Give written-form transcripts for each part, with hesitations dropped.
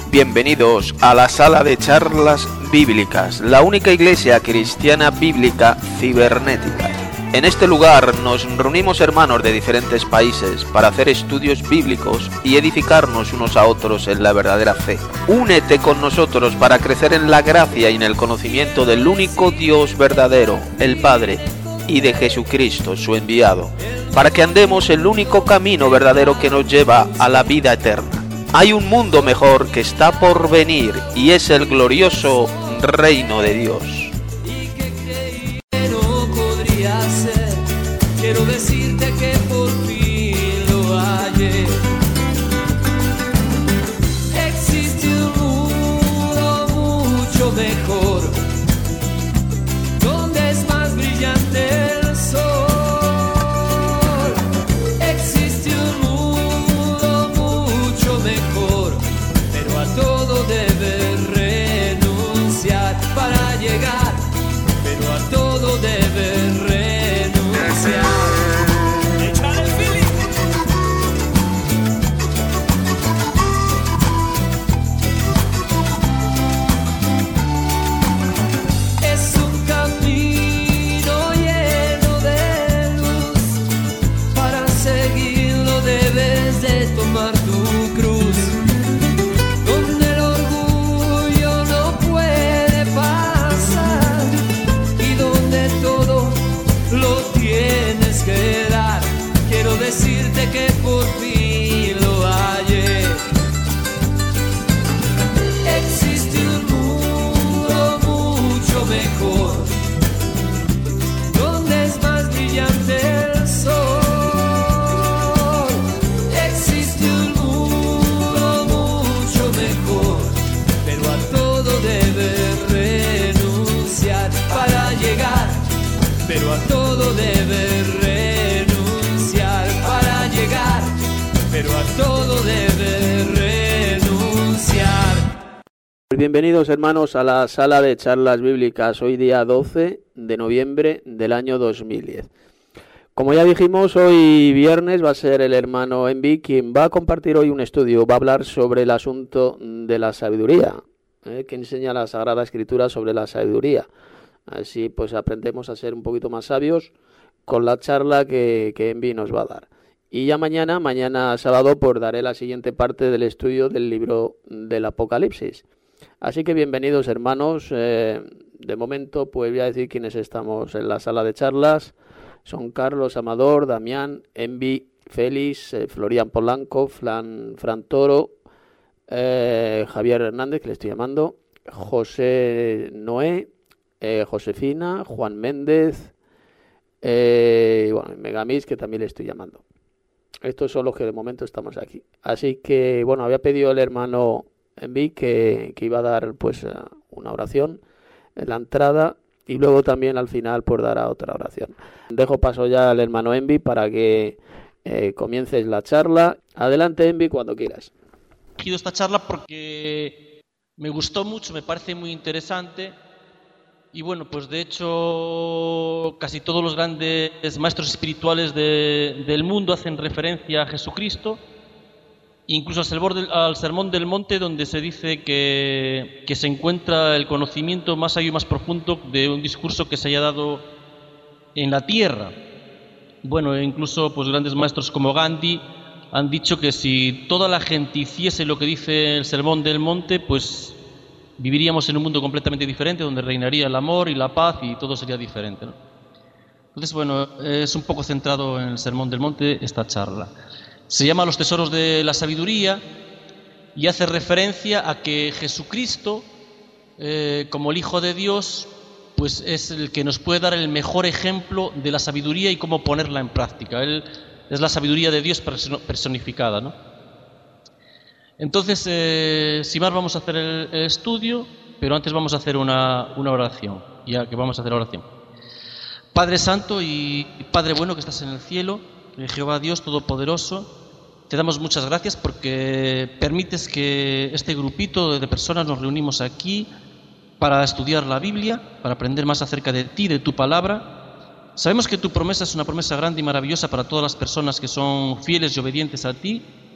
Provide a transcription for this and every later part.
Bienvenidos a la sala de charlas bíblicas, la única iglesia cristiana bíblica cibernética. En este lugar nos reunimos hermanos de diferentes países para hacer estudios bíblicos y edificarnos unos a otros en la verdadera fe. Únete con nosotros para crecer en la gracia y en el conocimiento del único Dios verdadero, el Padre, y de Jesucristo, su enviado, para que andemos el único camino verdadero que nos lleva a la vida eterna. Hay un mundo mejor que está por venir y es el glorioso reino de Dios. Quiero decirte que por fin lo hallé. Existe un mundo mucho mejor, donde es más brillante el sol. Existe un mundo mucho mejor, pero a todo debes renunciar para llegar, pero a todo debes renunciar. Es un camino lleno de luz, para seguirlo debes de tomar tu cruz, donde el orgullo no puede pasar y donde todo lo tienes que dar. Quiero decirte que por fin lo hallé. Existe un mundo mucho mejor, donde es más brillante el sol. Existe un mundo mucho mejor, pero a todo debes renunciar para llegar, pero a todo debes renunciar para llegar, pero a todo debes renunciar. Bienvenidos hermanos a la sala de charlas bíblicas, hoy día 12 de noviembre del año 2010. Como ya dijimos, hoy viernes va a ser el hermano Envi quien va a compartir hoy un estudio, va a hablar sobre el asunto de la sabiduría, que enseña la Sagrada Escritura sobre la sabiduría. Así pues aprendemos a ser un poquito más sabios con la charla que Envi nos va a dar. Y ya mañana sábado, pues daré la siguiente parte del estudio del libro del Apocalipsis. Así que bienvenidos hermanos. De momento pues voy a decir quiénes estamos en la sala de charlas. Son Carlos Amador, Damián, Envi, Félix, Florian Polanco, Fran Toro, Javier Hernández, que le estoy llamando, José Noé, Josefina, Juan Méndez, Megamis, que también le estoy llamando. Estos son los que de momento estamos aquí. Así que, había pedido el hermano Envi que iba a dar pues una oración en la entrada y luego también al final pues dará otra oración. Dejo paso ya al hermano Envi para que comiences la charla. Adelante Envi, cuando quieras. He elegido esta charla porque me gustó mucho, me parece muy interesante. Y pues de hecho casi todos los grandes maestros espirituales del mundo hacen referencia a Jesucristo, incluso al Sermón del Monte, donde se dice que se encuentra el conocimiento más allá y más profundo de un discurso que se haya dado en la tierra. Incluso pues grandes maestros como Gandhi han dicho que si toda la gente hiciese lo que dice el Sermón del Monte, pues viviríamos en un mundo completamente diferente, donde reinaría el amor y la paz y todo sería diferente, ¿no? Entonces, es un poco centrado en el Sermón del Monte esta charla. Se llama Los tesoros de la sabiduría y hace referencia a que Jesucristo, como el Hijo de Dios, pues es el que nos puede dar el mejor ejemplo de la sabiduría y cómo ponerla en práctica. Él es la sabiduría de Dios personificada, ¿no? Entonces, sin más, vamos a hacer el estudio, pero antes vamos a hacer una oración, ya que vamos a hacer oración. Padre Santo y Padre bueno que estás en el cielo, Jehová Dios Todopoderoso, te damos muchas gracias porque permites que este grupito de personas nos reunimos aquí para estudiar la Biblia, para aprender más acerca de ti, de tu palabra. Sabemos que tu promesa es una promesa grande y maravillosa para todas las personas que son fieles y obedientes a ti.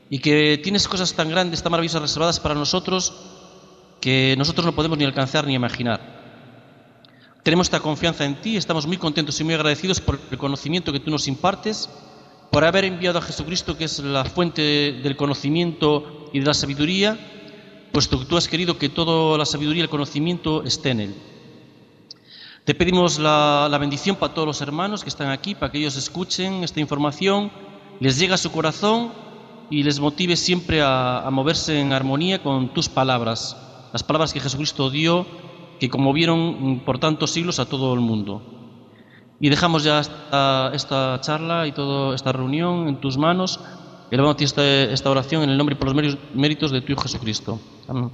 y que tienes cosas tan grandes, tan maravillosas reservadas para nosotros que nosotros no podemos ni alcanzar ni imaginar. Tenemos esta confianza en ti, estamos muy contentos y muy agradecidos por el conocimiento que tú nos impartes, por haber enviado a Jesucristo, que es la fuente del conocimiento y de la sabiduría, puesto que tú has querido que toda la sabiduría y el conocimiento esté en él. Te pedimos la bendición para todos los hermanos que están aquí, para que ellos escuchen esta información, les llegue a su corazón y les motive siempre a moverse en armonía con tus palabras, las palabras que Jesucristo dio, que conmovieron por tantos siglos a todo el mundo. Y dejamos ya esta charla y toda esta reunión en tus manos, elevando esta oración en el nombre y por los méritos de tu Hijo Jesucristo. Amén.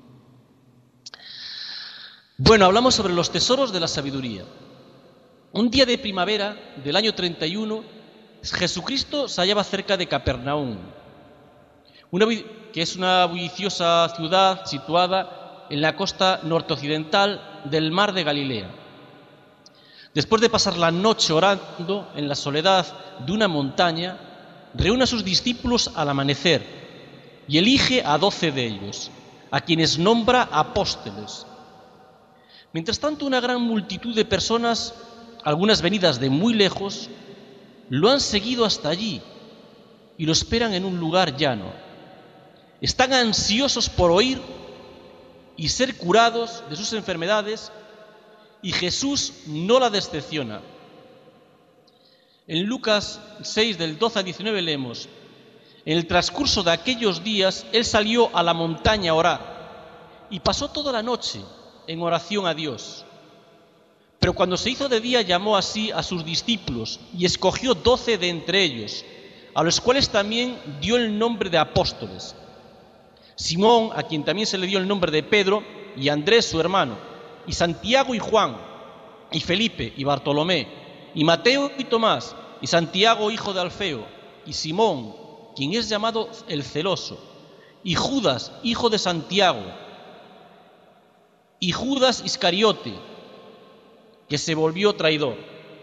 Bueno, hablamos sobre los tesoros de la sabiduría. Un día de primavera del año 31, Jesucristo se hallaba cerca de Capernaum, que es una bulliciosa ciudad situada en la costa norteoccidental del mar de Galilea. Después de pasar la noche orando en la soledad de una montaña, reúne a sus discípulos al amanecer y elige a 12 de ellos, a quienes nombra apóstoles. Mientras tanto, una gran multitud de personas, algunas venidas de muy lejos, lo han seguido hasta allí y lo esperan en un lugar llano. Están ansiosos por oír y ser curados de sus enfermedades, y Jesús no la decepciona. En Lucas 6, del 12 al 19 leemos: en el transcurso de aquellos días, él salió a la montaña a orar y pasó toda la noche en oración a Dios. Pero cuando se hizo de día, llamó así a sus discípulos y escogió 12 de entre ellos, a los cuales también dio el nombre de apóstoles: Simón, a quien también se le dio el nombre de Pedro, y Andrés su hermano, y Santiago y Juan, y Felipe y Bartolomé, y Mateo y Tomás, y Santiago hijo de Alfeo, y Simón, quien es llamado el celoso, y Judas hijo de Santiago, y Judas Iscariote, que se volvió traidor.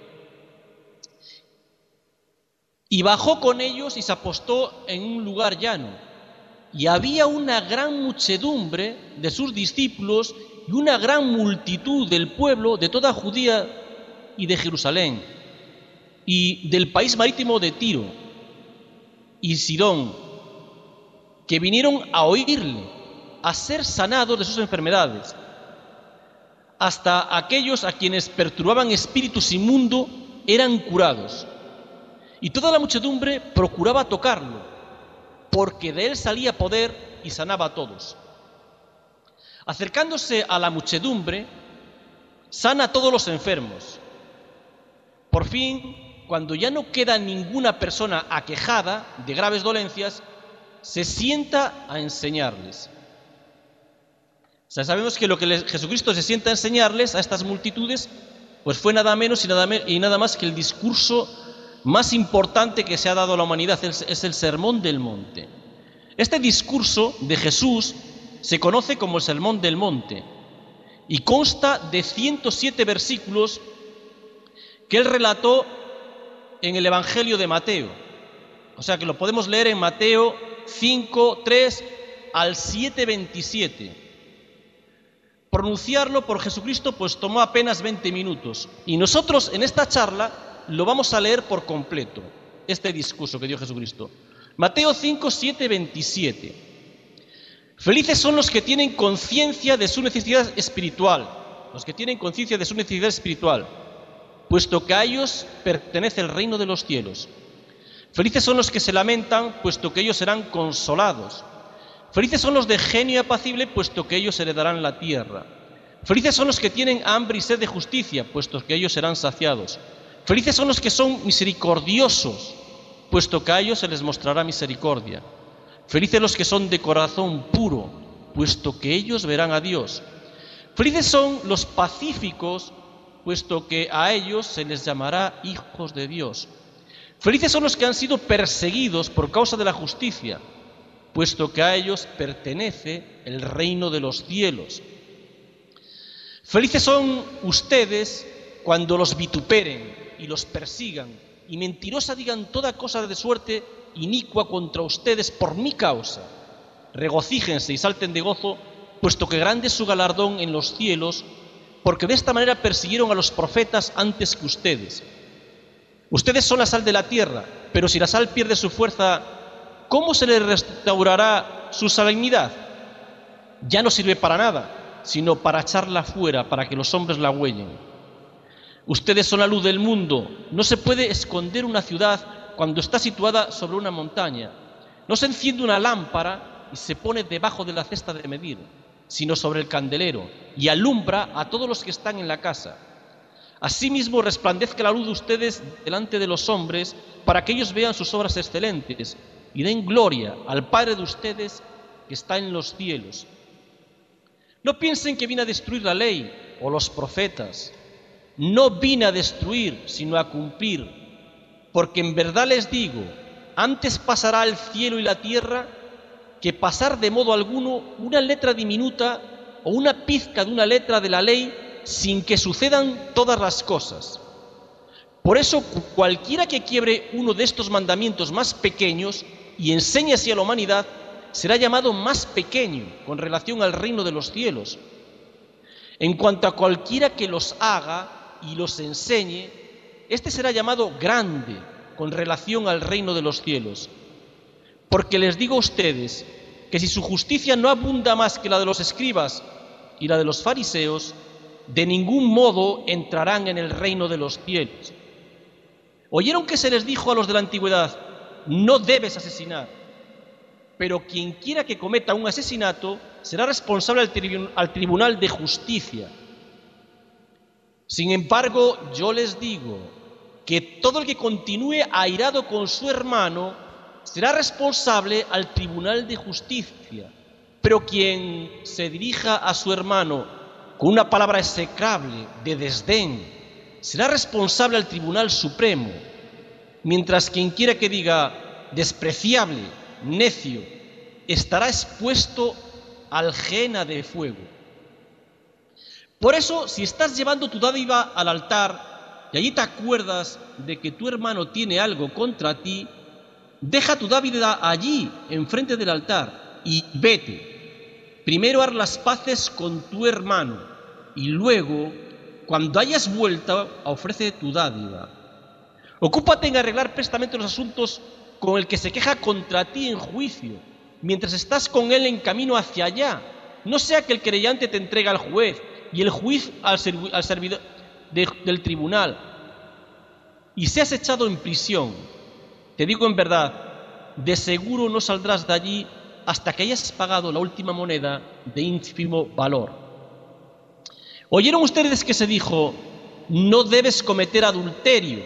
Y bajó con ellos y se apostó en un lugar llano, y había una gran muchedumbre de sus discípulos y una gran multitud del pueblo de toda Judía y de Jerusalén, y del país marítimo de Tiro y Sidón, que vinieron a oírle, a ser sanados de sus enfermedades. Hasta aquellos a quienes perturbaban espíritus inmundos eran curados. Y toda la muchedumbre procuraba tocarlo, porque de él salía poder y sanaba a todos. Acercándose a la muchedumbre, sana a todos los enfermos. Por fin, cuando ya no queda ninguna persona aquejada de graves dolencias, se sienta a enseñarles. O sea, sabemos que lo que Jesucristo se sienta a enseñarles a estas multitudes, pues fue nada menos y nada más que el discurso más importante que se ha dado a la humanidad, es el Sermón del Monte. Este discurso de Jesús se conoce como el Sermón del Monte y consta de 107 versículos que él relató en el Evangelio de Mateo. O sea que lo podemos leer en Mateo 5, 3 al 7, 27. Pronunciarlo por Jesucristo pues tomó apenas 20 minutos. Y nosotros en esta charla lo vamos a leer por completo, este discurso que dio Jesucristo. Mateo 5, 7, 27. Felices son los que tienen conciencia de su necesidad espiritual, puesto que a ellos pertenece el reino de los cielos. Felices son los que se lamentan, puesto que ellos serán consolados. Felices son los de genio apacible, puesto que ellos heredarán la tierra. Felices son los que tienen hambre y sed de justicia, puesto que ellos serán saciados. Felices son los que son misericordiosos, puesto que a ellos se les mostrará misericordia. Felices los que son de corazón puro, puesto que ellos verán a Dios. Felices son los pacíficos, puesto que a ellos se les llamará hijos de Dios. Felices son los que han sido perseguidos por causa de la justicia, puesto que a ellos pertenece el reino de los cielos. Felices son ustedes cuando los vituperen y los persigan y mentirosa digan toda cosa de suerte inicua contra ustedes por mi causa. Regocíjense y salten de gozo, puesto que grande es su galardón en los cielos, porque de esta manera persiguieron a los profetas antes que ustedes. Ustedes son la sal de la tierra, pero si la sal pierde su fuerza, ¿cómo se le restaurará su salinidad? Ya no sirve para nada, sino para echarla fuera, para que los hombres la huellen. Ustedes son la luz del mundo. No se puede esconder una ciudad cuando está situada sobre una montaña. No se enciende una lámpara y se pone debajo de la cesta de medir, sino sobre el candelero, y alumbra a todos los que están en la casa. Asimismo, resplandezca la luz de ustedes delante de los hombres, para que ellos vean sus obras excelentes y den gloria al Padre de ustedes que está en los cielos. No piensen que vine a destruir la ley o los profetas. No vine a destruir, sino a cumplir. Porque en verdad les digo, antes pasará el cielo y la tierra que pasar de modo alguno una letra diminuta o una pizca de una letra de la ley sin que sucedan todas las cosas. Por eso, cualquiera que quiebre uno de estos mandamientos más pequeños y enseñe así a la humanidad, será llamado más pequeño con relación al reino de los cielos. En cuanto a cualquiera que los haga y los enseñe, este será llamado grande con relación al reino de los cielos. Porque les digo a ustedes que si su justicia no abunda más que la de los escribas y la de los fariseos, de ningún modo entrarán en el reino de los cielos. ¿Oyeron que se les dijo a los de la antigüedad: no debes asesinar? Pero quien quiera que cometa un asesinato será responsable al tribunal de justicia. Sin embargo, yo les digo que todo el que continúe airado con su hermano será responsable al tribunal de justicia. Pero quien se dirija a su hermano con una palabra execrable de desdén será responsable al tribunal supremo, mientras quien quiera que diga despreciable, necio, estará expuesto al Gehenna de fuego. Por eso, si estás llevando tu dádiva al altar y allí te acuerdas de que tu hermano tiene algo contra ti, deja tu dádiva allí, enfrente del altar, y vete. Primero haz las paces con tu hermano, y luego, cuando hayas vuelto, ofrece tu dádiva. Ocúpate en arreglar prestamente los asuntos con el que se queja contra ti en juicio, mientras estás con él en camino hacia allá. No sea que el querellante te entregue al juez y el juez al servidor del tribunal, y seas echado en prisión. Te digo en verdad, de seguro no saldrás de allí hasta que hayas pagado la última moneda de ínfimo valor. ¿Oyeron ustedes que se dijo: no debes cometer adulterio?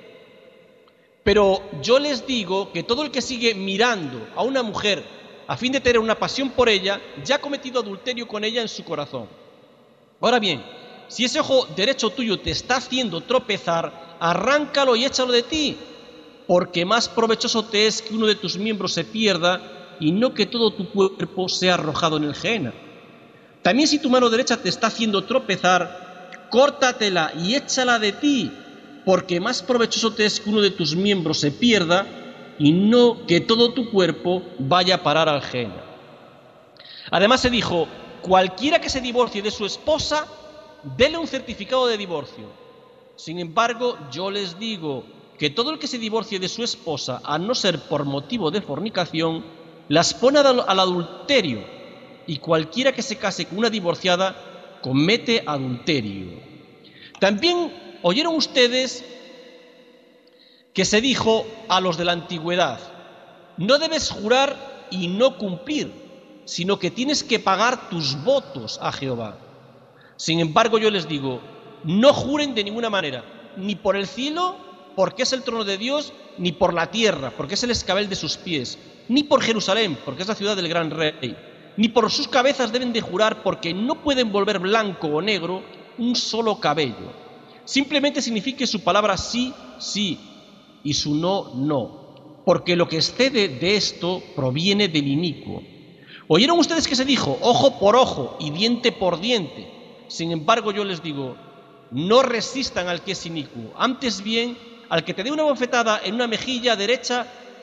Pero yo les digo que todo el que sigue mirando a una mujer a fin de tener una pasión por ella, ya ha cometido adulterio con ella en su corazón. Ahora bien, si ese ojo derecho tuyo te está haciendo tropezar, arráncalo y échalo de ti, porque más provechoso te es que uno de tus miembros se pierda y no que todo tu cuerpo sea arrojado en el Gehenna. También si tu mano derecha te está haciendo tropezar, córtatela y échala de ti, porque más provechoso te es que uno de tus miembros se pierda y no que todo tu cuerpo vaya a parar al Gehenna. Además se dijo: cualquiera que se divorcie de su esposa, dele un certificado de divorcio. Sin embargo, yo les digo que todo el que se divorcie de su esposa, a no ser por motivo de fornicación, las pone al adulterio, y cualquiera que se case con una divorciada comete adulterio. También oyeron ustedes que se dijo a los de la antigüedad: no debes jurar y no cumplir, sino que tienes que pagar tus votos a Jehová. Sin embargo, yo les digo: no juren de ninguna manera, ni por el cielo, porque es el trono de Dios, ni por la tierra, porque es el escabel de sus pies, ni por Jerusalén, porque es la ciudad del gran rey, ni por sus cabezas deben de jurar, porque no pueden volver blanco o negro un solo cabello. Simplemente signifique su palabra sí, sí, y su no, no, porque lo que excede de esto proviene del inicuo. ¿Oyeron ustedes que se dijo ojo por ojo y diente por diente? Sin embargo, yo les digo: no resistan al que es inicuo, antes bien, al que te dé una bofetada en una mejilla derecha,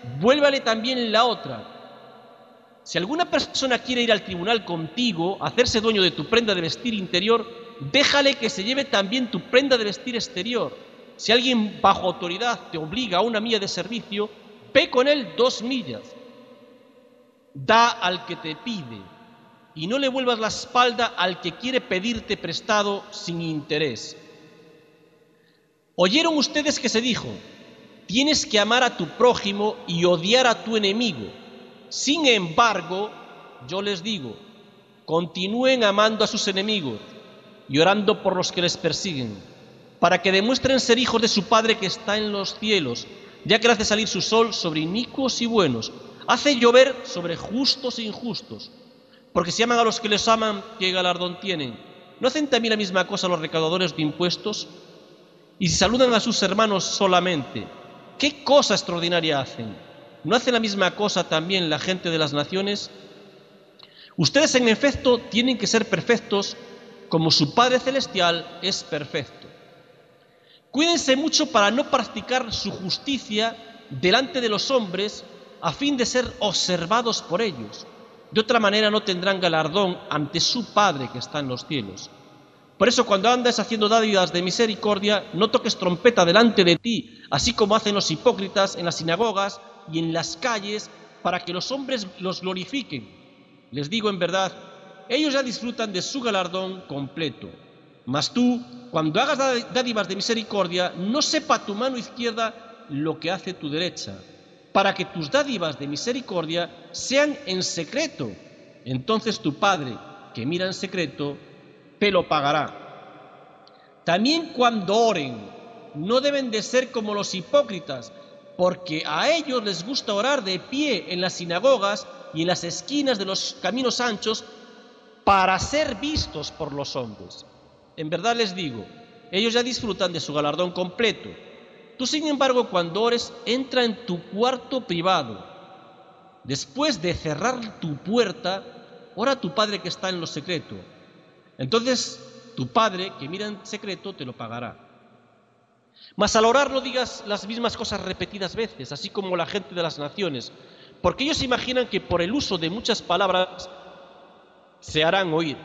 vuélvale también la otra. Si alguna persona quiere ir al tribunal contigo, hacerse dueño de tu prenda de vestir interior, déjale que se lleve también tu prenda de vestir exterior. Si alguien bajo autoridad te obliga a una milla de servicio, ve con él 2 millas. Da al que te pide y no le vuelvas la espalda al que quiere pedirte prestado sin interés. Oyeron ustedes que se dijo: tienes que amar a tu prójimo y odiar a tu enemigo. Sin embargo, yo les digo, continúen amando a sus enemigos y orando por los que les persiguen, para que demuestren ser hijos de su Padre que está en los cielos, ya que hace salir su sol sobre inicuos y buenos, hace llover sobre justos e injustos. Porque si aman a los que les aman, ¿qué galardón tienen? ¿No hacen también la misma cosa los recaudadores de impuestos? Y si saludan a sus hermanos solamente, ¿qué cosa extraordinaria hacen? ¿No hacen la misma cosa también la gente de las naciones? Ustedes, en efecto, tienen que ser perfectos como su Padre Celestial es perfecto. Cuídense mucho para no practicar su justicia delante de los hombres a fin de ser observados por ellos. De otra manera no tendrán galardón ante su Padre que está en los cielos. Por eso, cuando andes haciendo dádivas de misericordia, no toques trompeta delante de ti, así como hacen los hipócritas en las sinagogas y en las calles, para que los hombres los glorifiquen. Les digo en verdad, ellos ya disfrutan de su galardón completo. Mas tú, cuando hagas dádivas de misericordia, no sepa tu mano izquierda lo que hace tu derecha, para que tus dádivas de misericordia sean en secreto. Entonces tu Padre, que mira en secreto, te lo pagará. También cuando oren, no deben de ser como los hipócritas, porque a ellos les gusta orar de pie en las sinagogas y en las esquinas de los caminos anchos para ser vistos por los hombres. En verdad les digo, ellos ya disfrutan de su galardón completo. Tú, sin embargo, cuando ores, entra en tu cuarto privado. Después de cerrar tu puerta, ora a tu Padre que está en lo secreto. Entonces tu Padre, que mira en secreto, te lo pagará. Mas al orar no digas las mismas cosas repetidas veces, así como la gente de las naciones, porque ellos imaginan que por el uso de muchas palabras se harán oír.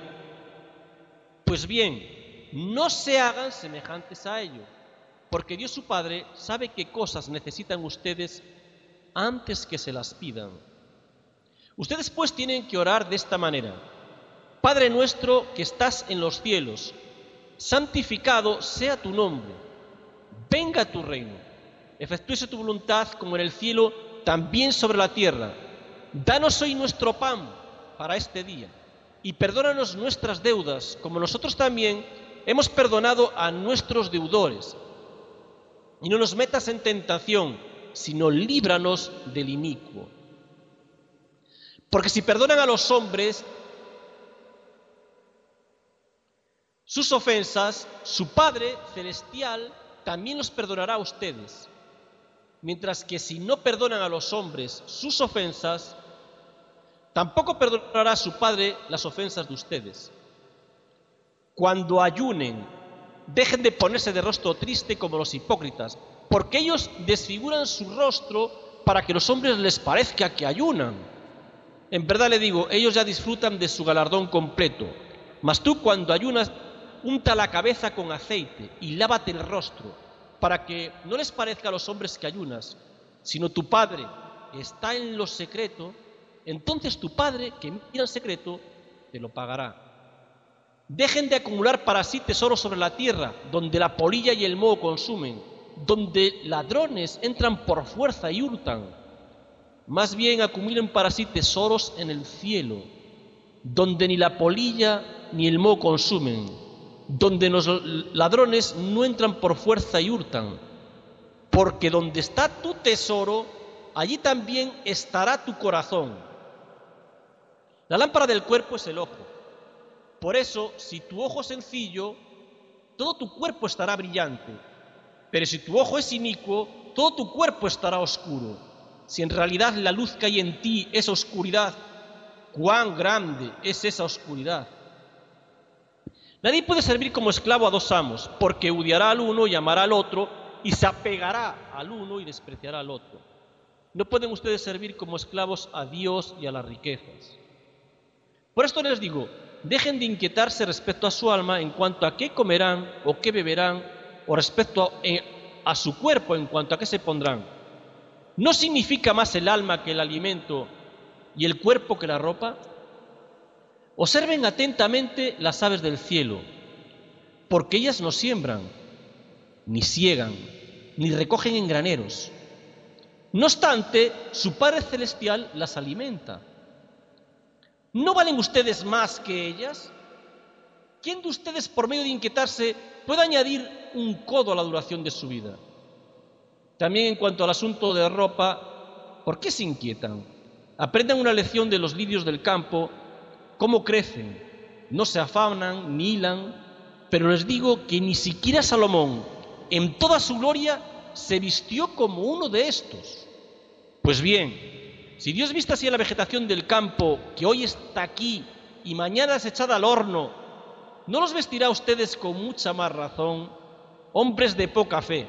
Pues bien, no se hagan semejantes a ellos, porque Dios su Padre sabe qué cosas necesitan ustedes antes que se las pidan. Ustedes pues tienen que orar de esta manera: Padre nuestro que estás en los cielos, santificado sea tu nombre, venga tu reino, efectúese tu voluntad como en el cielo, también sobre la tierra. Danos hoy nuestro pan para este día, y perdónanos nuestras deudas, como nosotros también hemos perdonado a nuestros deudores. Y no nos metas en tentación, sino líbranos del inicuo. Porque si perdonan a los hombres sus ofensas, su Padre Celestial también los perdonará a ustedes. Mientras que si no perdonan a los hombres sus ofensas, tampoco perdonará a su Padre las ofensas de ustedes. Cuando ayunen, dejen de ponerse de rostro triste como los hipócritas, porque ellos desfiguran su rostro para que los hombres les parezca que ayunan. En verdad le digo, ellos ya disfrutan de su galardón completo. Mas tú, cuando ayunas, unta la cabeza con aceite y lávate el rostro, para que no les parezca a los hombres que ayunas, sino tu Padre está en lo secreto. Entonces tu Padre, que mira en secreto, te lo pagará. Dejen de acumular para sí tesoros sobre la tierra, donde la polilla y el moho consumen, donde ladrones entran por fuerza y hurtan. Más bien acumulen para sí tesoros en el cielo, donde ni la polilla ni el moho consumen, donde los ladrones no entran por fuerza y hurtan. Porque donde está tu tesoro, allí también estará tu corazón. La lámpara del cuerpo es el ojo. Por eso, si tu ojo es sencillo, todo tu cuerpo estará brillante. Pero si tu ojo es inicuo, todo tu cuerpo estará oscuro. Si en realidad la luz que hay en ti es oscuridad, ¿cuán grande es esa oscuridad? Nadie puede servir como esclavo a dos amos, porque odiará al uno y amará al otro, y se apegará al uno y despreciará al otro. No pueden ustedes servir como esclavos a Dios y a las riquezas. Por esto les digo, dejen de inquietarse respecto a su alma en cuanto a qué comerán o qué beberán, o respecto a su cuerpo en cuanto a qué se pondrán. ¿No significa más el alma que el alimento y el cuerpo que la ropa? Observen atentamente las aves del cielo, porque ellas no siembran, ni siegan, ni recogen en graneros. No obstante, su Padre Celestial las alimenta. ¿No valen ustedes más que ellas? ¿Quién de ustedes, por medio de inquietarse, puede añadir un codo a la duración de su vida? También en cuanto al asunto de ropa, ¿por qué se inquietan? Aprendan una lección de los lirios del campo, cómo crecen, no se afanan ni hilan, pero les digo que ni siquiera Salomón, en toda su gloria, se vistió como uno de estos. Pues bien, si Dios viste así a la vegetación del campo, que hoy está aquí y mañana es echada al horno, ¿no los vestirá a ustedes con mucha más razón, hombres de poca fe?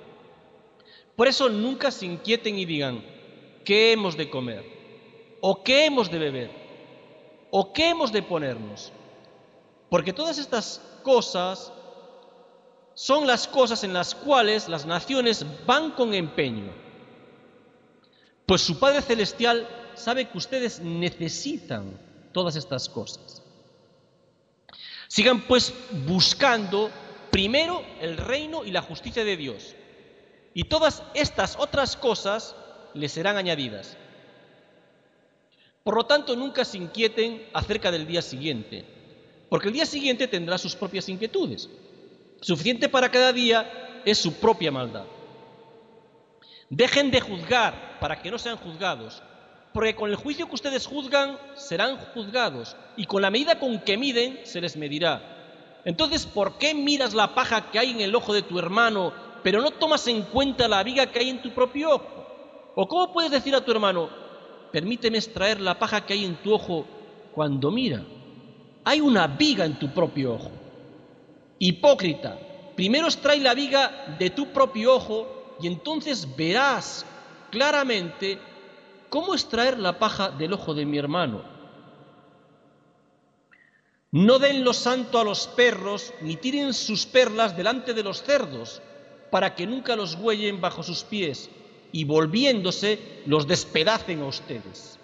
Por eso nunca se inquieten y digan, ¿qué hemos de comer? ¿O qué hemos de beber? ¿O qué hemos de ponernos? Porque todas estas cosas son las cosas en las cuales las naciones van con empeño. Pues su Padre Celestial sabe que ustedes necesitan todas estas cosas. Sigan pues buscando primero el reino y la justicia de Dios, y todas estas otras cosas les serán añadidas. Por lo tanto, nunca se inquieten acerca del día siguiente, porque el día siguiente tendrá sus propias inquietudes. Suficiente para cada día es su propia maldad. Dejen de juzgar para que no sean juzgados, porque con el juicio que ustedes juzgan serán juzgados, y con la medida con que miden se les medirá. Entonces, ¿por qué miras la paja que hay en el ojo de tu hermano, pero no tomas en cuenta la viga que hay en tu propio ojo? ¿O cómo puedes decir a tu hermano, permíteme extraer la paja que hay en tu ojo, cuando mira, hay una viga en tu propio ojo? Hipócrita, primero extrae la viga de tu propio ojo y entonces verás claramente cómo extraer la paja del ojo de mi hermano. No den lo santo a los perros, ni tiren sus perlas delante de los cerdos, para que nunca los huellen bajo sus pies, y volviéndose los despedacen a ustedes.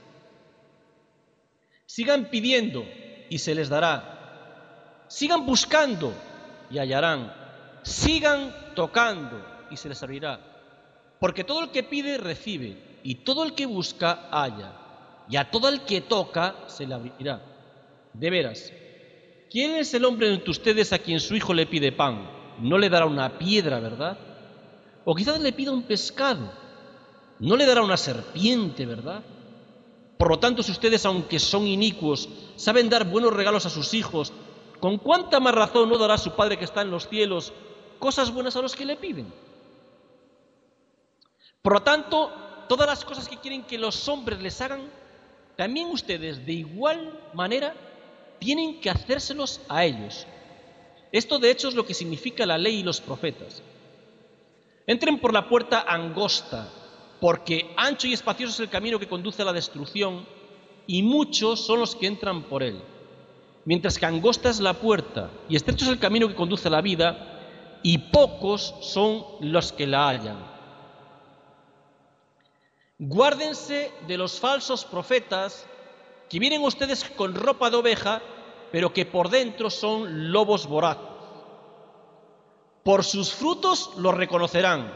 Sigan pidiendo y se les dará. Sigan buscando y hallarán. Sigan tocando y se les abrirá. Porque todo el que pide recibe, y todo el que busca halla, y a todo el que toca se le abrirá. De veras, ¿quién es el hombre entre ustedes a quien su hijo le pide pan? No le dará una piedra, ¿verdad? O quizás le pida un pescado. No le dará una serpiente, ¿verdad? Por lo tanto, si ustedes, aunque son inicuos, saben dar buenos regalos a sus hijos, ¿con cuánta más razón no dará su Padre que está en los cielos cosas buenas a los que le piden? Por lo tanto, todas las cosas que quieren que los hombres les hagan, también ustedes de igual manera tienen que hacérselos a ellos. Esto de hecho es lo que significa la ley y los profetas. Entren por la puerta angosta, porque ancho y espacioso es el camino que conduce a la destrucción, y muchos son los que entran por él. Mientras que angosta es la puerta y estrecho es el camino que conduce a la vida, y pocos son los que la hallan. Guárdense de los falsos profetas que vienen ustedes con ropa de oveja, pero que por dentro son lobos voraces. Por sus frutos los reconocerán.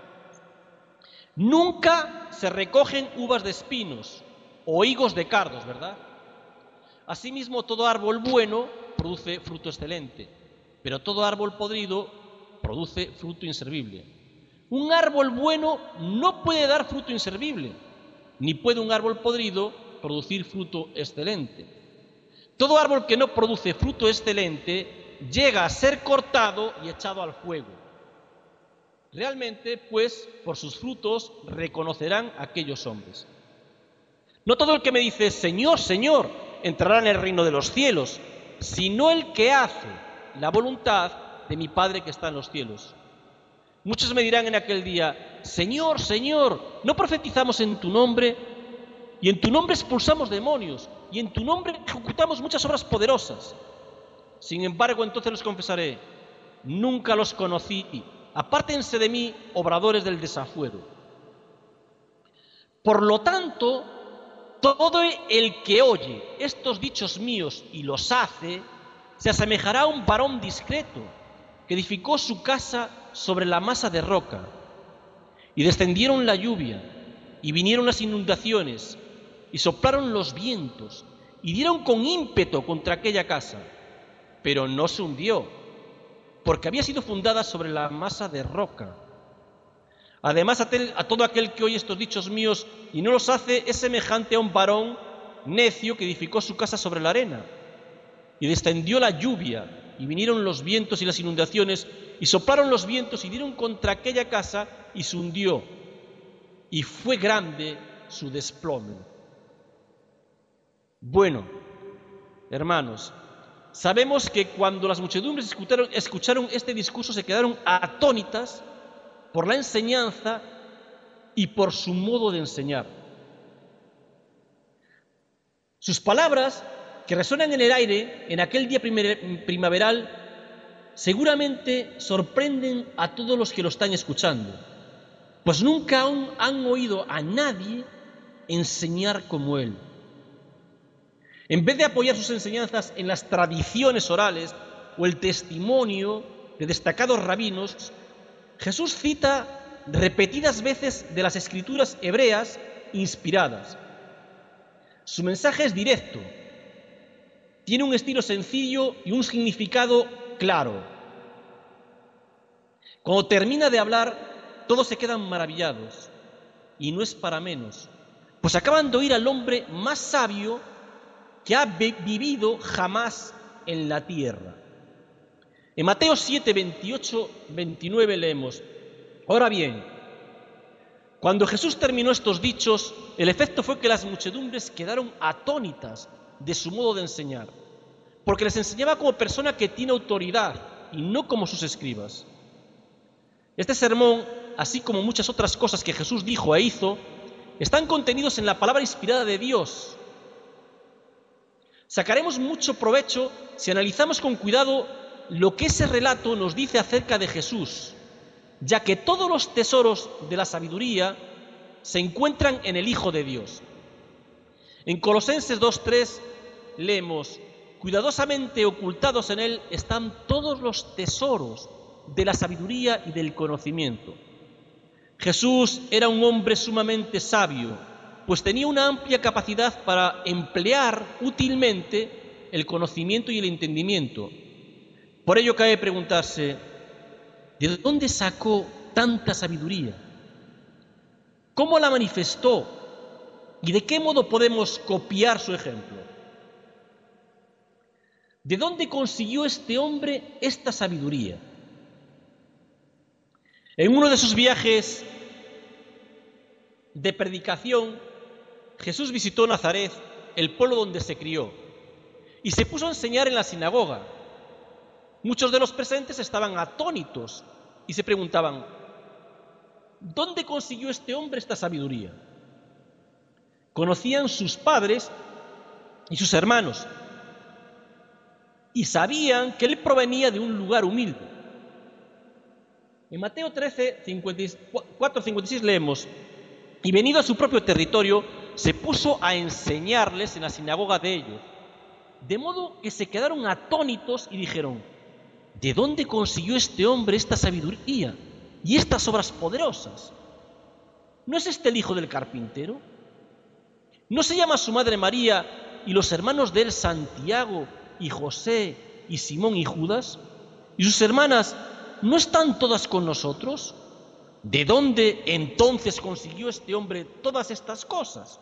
Nunca se recogen uvas de espinos o higos de cardos, ¿verdad? Asimismo, todo árbol bueno produce fruto excelente, pero todo árbol podrido produce fruto inservible. Un árbol bueno no puede dar fruto inservible, ni puede un árbol podrido producir fruto excelente. Todo árbol que no produce fruto excelente llega a ser cortado y echado al fuego. Realmente, pues, por sus frutos reconocerán a aquellos hombres. No todo el que me dice, Señor, Señor, entrará en el reino de los cielos, sino el que hace la voluntad de mi Padre que está en los cielos. Muchos me dirán en aquel día: Señor, Señor, ¿no profetizamos en tu nombre? Y en tu nombre expulsamos demonios, y en tu nombre ejecutamos muchas obras poderosas. Sin embargo, entonces les confesaré: nunca los conocí, apártense de mí, obradores del desafuero. Por lo tanto, todo el que oye estos dichos míos y los hace, se asemejará a un varón discreto que edificó su casa sobre la masa de roca. Y descendieron la lluvia, y vinieron las inundaciones, y soplaron los vientos, y dieron con ímpetu contra aquella casa, pero no se hundió, porque había sido fundada sobre la masa de roca. Además, a todo aquel que oye estos dichos míos y no los hace, es semejante a un varón necio que edificó su casa sobre la arena. Y descendió la lluvia, y vinieron los vientos y las inundaciones, y soplaron los vientos y dieron contra aquella casa, y se hundió, y fue grande su desplome. Bueno, hermanos, sabemos que cuando las muchedumbres escucharon este discurso, se quedaron atónitas por la enseñanza y por su modo de enseñar. Sus palabras, que resuenan en el aire en aquel día primaveral, seguramente sorprenden a todos los que lo están escuchando, pues nunca aún han oído a nadie enseñar como él. En vez de apoyar sus enseñanzas en las tradiciones orales o el testimonio de destacados rabinos, Jesús cita repetidas veces de las escrituras hebreas inspiradas. Su mensaje es directo, tiene un estilo sencillo y un significado claro. Cuando termina de hablar, todos se quedan maravillados, y no es para menos, pues acaban de oír al hombre más sabio que ha vivido jamás en la tierra. En Mateo 7, 28, 29 leemos: Ahora bien, cuando Jesús terminó estos dichos, el efecto fue que las muchedumbres quedaron atónitas de su modo de enseñar, porque les enseñaba como persona que tiene autoridad y no como sus escribas. Este sermón, así como muchas otras cosas que Jesús dijo e hizo, están contenidos en la palabra inspirada de Dios. Sacaremos mucho provecho si analizamos con cuidado lo que ese relato nos dice acerca de Jesús, ya que todos los tesoros de la sabiduría se encuentran en el Hijo de Dios. En Colosenses 2:3 leemos: cuidadosamente ocultados en él están todos los tesoros de la sabiduría y del conocimiento. Jesús era un hombre sumamente sabio, pues tenía una amplia capacidad para emplear útilmente el conocimiento y el entendimiento. Por ello cabe preguntarse: ¿de dónde sacó tanta sabiduría? ¿Cómo la manifestó? ¿Y de qué modo podemos copiar su ejemplo? ¿De dónde consiguió este hombre esta sabiduría? En uno de sus viajes de predicación, Jesús visitó Nazaret, el pueblo donde se crió, y se puso a enseñar en la sinagoga. Muchos de los presentes estaban atónitos y se preguntaban: ¿dónde consiguió este hombre esta sabiduría? Conocían sus padres y sus hermanos y sabían que él provenía de un lugar humilde. En Mateo 13, 4:56 leemos: y venido a su propio territorio, se puso a enseñarles en la sinagoga de ellos, de modo que se quedaron atónitos y dijeron: ¿de dónde consiguió este hombre esta sabiduría y estas obras poderosas? ¿No es este el hijo del carpintero? ¿No se llama su madre María y los hermanos de él Santiago y José y Simón y Judas? ¿Y sus hermanas no están todas con nosotros? ¿De dónde entonces consiguió este hombre todas estas cosas?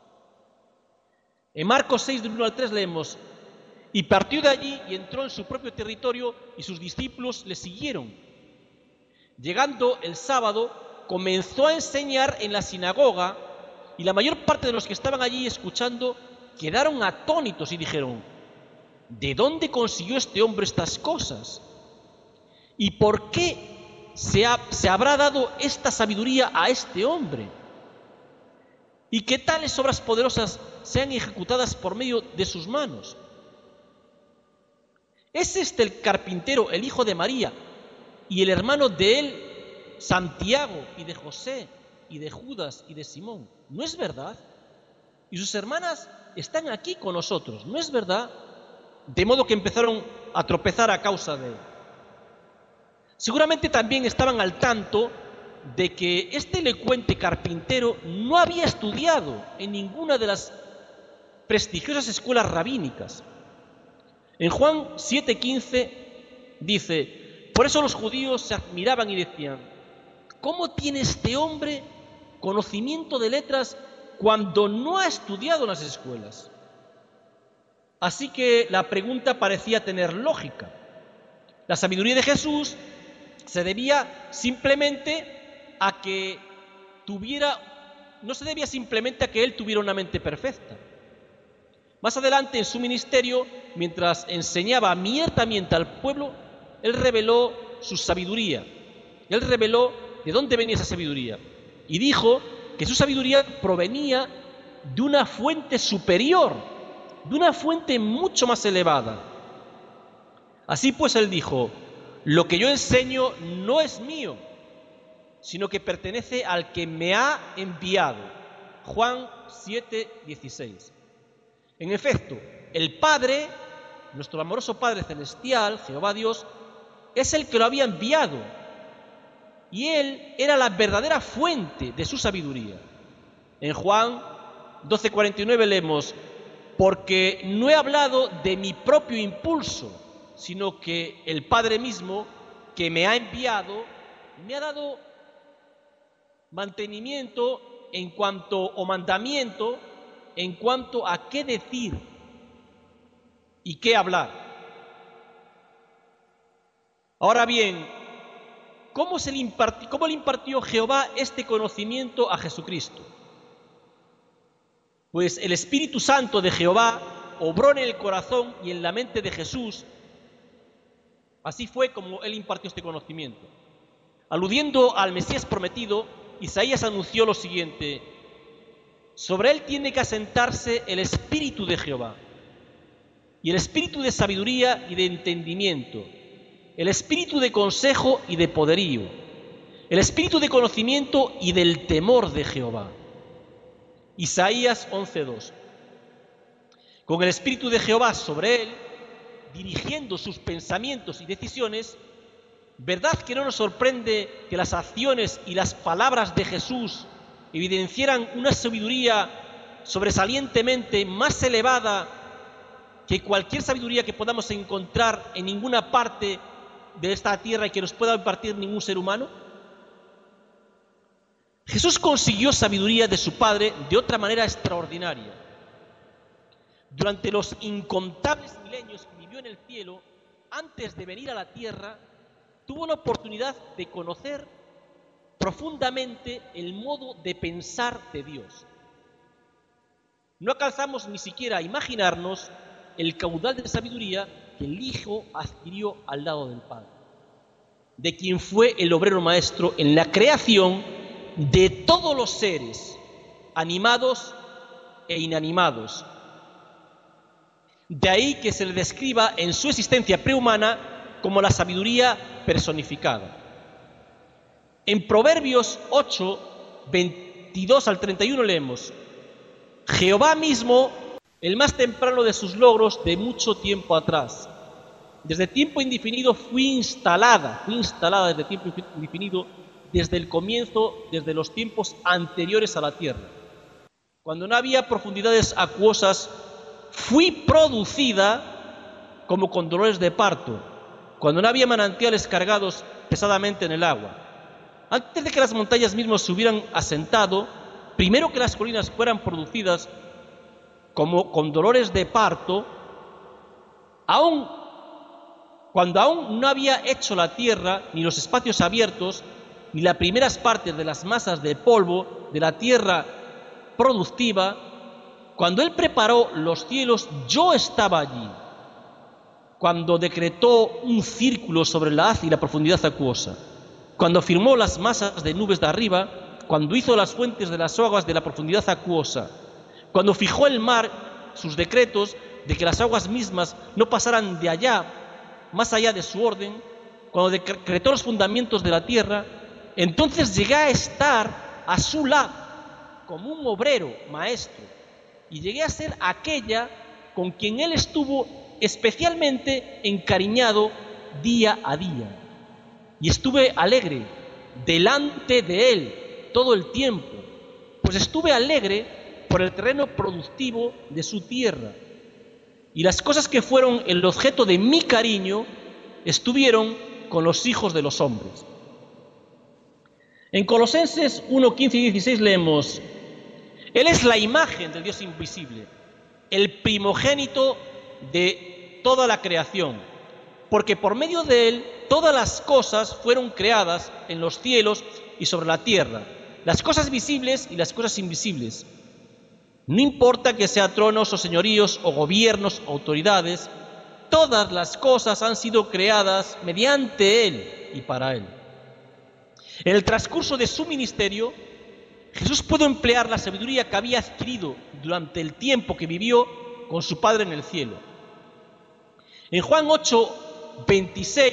En Marcos 6, del 1 al 3 leemos: y partió de allí y entró en su propio territorio, y sus discípulos le siguieron. Llegando el sábado, comenzó a enseñar en la sinagoga, y la mayor parte de los que estaban allí escuchando quedaron atónitos y dijeron: ¿de dónde consiguió este hombre estas cosas? ¿Y por qué se habrá dado esta sabiduría a este hombre? Y que tales obras poderosas sean ejecutadas por medio de sus manos. ¿Es este el carpintero, el hijo de María, y el hermano de él, Santiago, y de José, y de Judas, y de Simón? ¿No es verdad? Y sus hermanas están aquí con nosotros, ¿no es verdad? De modo que empezaron a tropezar a causa de él. Seguramente también estaban al tanto de que este elocuente carpintero no había estudiado en ninguna de las prestigiosas escuelas rabínicas. En Juan 7:15 dice: por eso los judíos se admiraban y decían: ¿cómo tiene este hombre conocimiento de letras cuando no ha estudiado en las escuelas? Así que la pregunta parecía tener lógica. La sabiduría de Jesús se debía simplemente a que no se debía simplemente a que él tuviera una mente perfecta. Más adelante en su ministerio, mientras enseñaba abiertamente al pueblo, él reveló su sabiduría. Él reveló de dónde venía esa sabiduría. Y dijo que su sabiduría provenía de una fuente superior, de una fuente mucho más elevada. Así pues él dijo: lo que yo enseño no es mío, sino que pertenece al que me ha enviado. Juan 7:16. En efecto, el Padre, nuestro amoroso Padre Celestial, Jehová Dios, es el que lo había enviado, y él era la verdadera fuente de su sabiduría. En Juan 12:49 leemos: porque no he hablado de mi propio impulso, sino que el Padre mismo, que me ha enviado, me ha dado mantenimiento o mandamiento en cuanto a qué decir y qué hablar. Ahora bien, ¿cómo le impartió Jehová este conocimiento a Jesucristo? Pues el Espíritu Santo de Jehová obró en el corazón y en la mente de Jesús. Así fue como él impartió este conocimiento. Aludiendo al Mesías prometido, Isaías anunció lo siguiente: sobre él tiene que asentarse el Espíritu de Jehová, y el Espíritu de sabiduría y de entendimiento, el Espíritu de consejo y de poderío, el Espíritu de conocimiento y del temor de Jehová. Isaías 11:2. Con el Espíritu de Jehová sobre él, dirigiendo sus pensamientos y decisiones, ¿verdad que no nos sorprende que las acciones y las palabras de Jesús evidenciaran una sabiduría sobresalientemente más elevada que cualquier sabiduría que podamos encontrar en ninguna parte de esta tierra y que nos pueda impartir ningún ser humano? Jesús consiguió sabiduría de su Padre de otra manera extraordinaria. Durante los incontables milenios que vivió en el cielo, antes de venir a la tierra, tuvo la oportunidad de conocer profundamente el modo de pensar de Dios. No alcanzamos ni siquiera a imaginarnos el caudal de sabiduría que el Hijo adquirió al lado del Padre, de quien fue el obrero maestro en la creación de todos los seres, animados e inanimados. De ahí que se le describa en su existencia prehumana como la sabiduría personificada. En Proverbios 8, 22 al 31 leemos: Jehová mismo, el más temprano de sus logros de mucho tiempo atrás. Desde tiempo indefinido fui instalada desde tiempo indefinido, desde el comienzo, desde los tiempos anteriores a la tierra. Cuando no había profundidades acuosas, fui producida como con dolores de parto, cuando no había manantiales cargados pesadamente en el agua. Antes de que las montañas mismas se hubieran asentado, primero que las colinas fueran producidas como con dolores de parto, cuando aún no había hecho la tierra, ni los espacios abiertos, ni las primeras partes de las masas de polvo de la tierra productiva, cuando Él preparó los cielos, yo estaba allí. Cuando decretó un círculo sobre la haz y la profundidad acuosa, cuando firmó las masas de nubes de arriba, cuando hizo las fuentes de las aguas de la profundidad acuosa, cuando fijó el mar sus decretos de que las aguas mismas no pasaran de allá, más allá de su orden, cuando decretó los fundamentos de la tierra, entonces llegué a estar a su lado como un obrero maestro y llegué a ser aquella con quien él estuvo especialmente encariñado día a día. Y estuve alegre delante de él todo el tiempo, pues estuve alegre por el terreno productivo de su tierra. Y las cosas que fueron el objeto de mi cariño estuvieron con los hijos de los hombres. En Colosenses 1, 15 y 16 leemos: Él es la imagen del Dios invisible, el primogénito de toda la creación, porque por medio de Él todas las cosas fueron creadas en los cielos y sobre la tierra, las cosas visibles y las cosas invisibles. No importa que sea tronos o señoríos o gobiernos o autoridades, todas las cosas han sido creadas mediante Él y para Él. En el transcurso de su ministerio, Jesús pudo emplear la sabiduría que había adquirido durante el tiempo que vivió con su Padre en el cielo. En Juan 8, 26,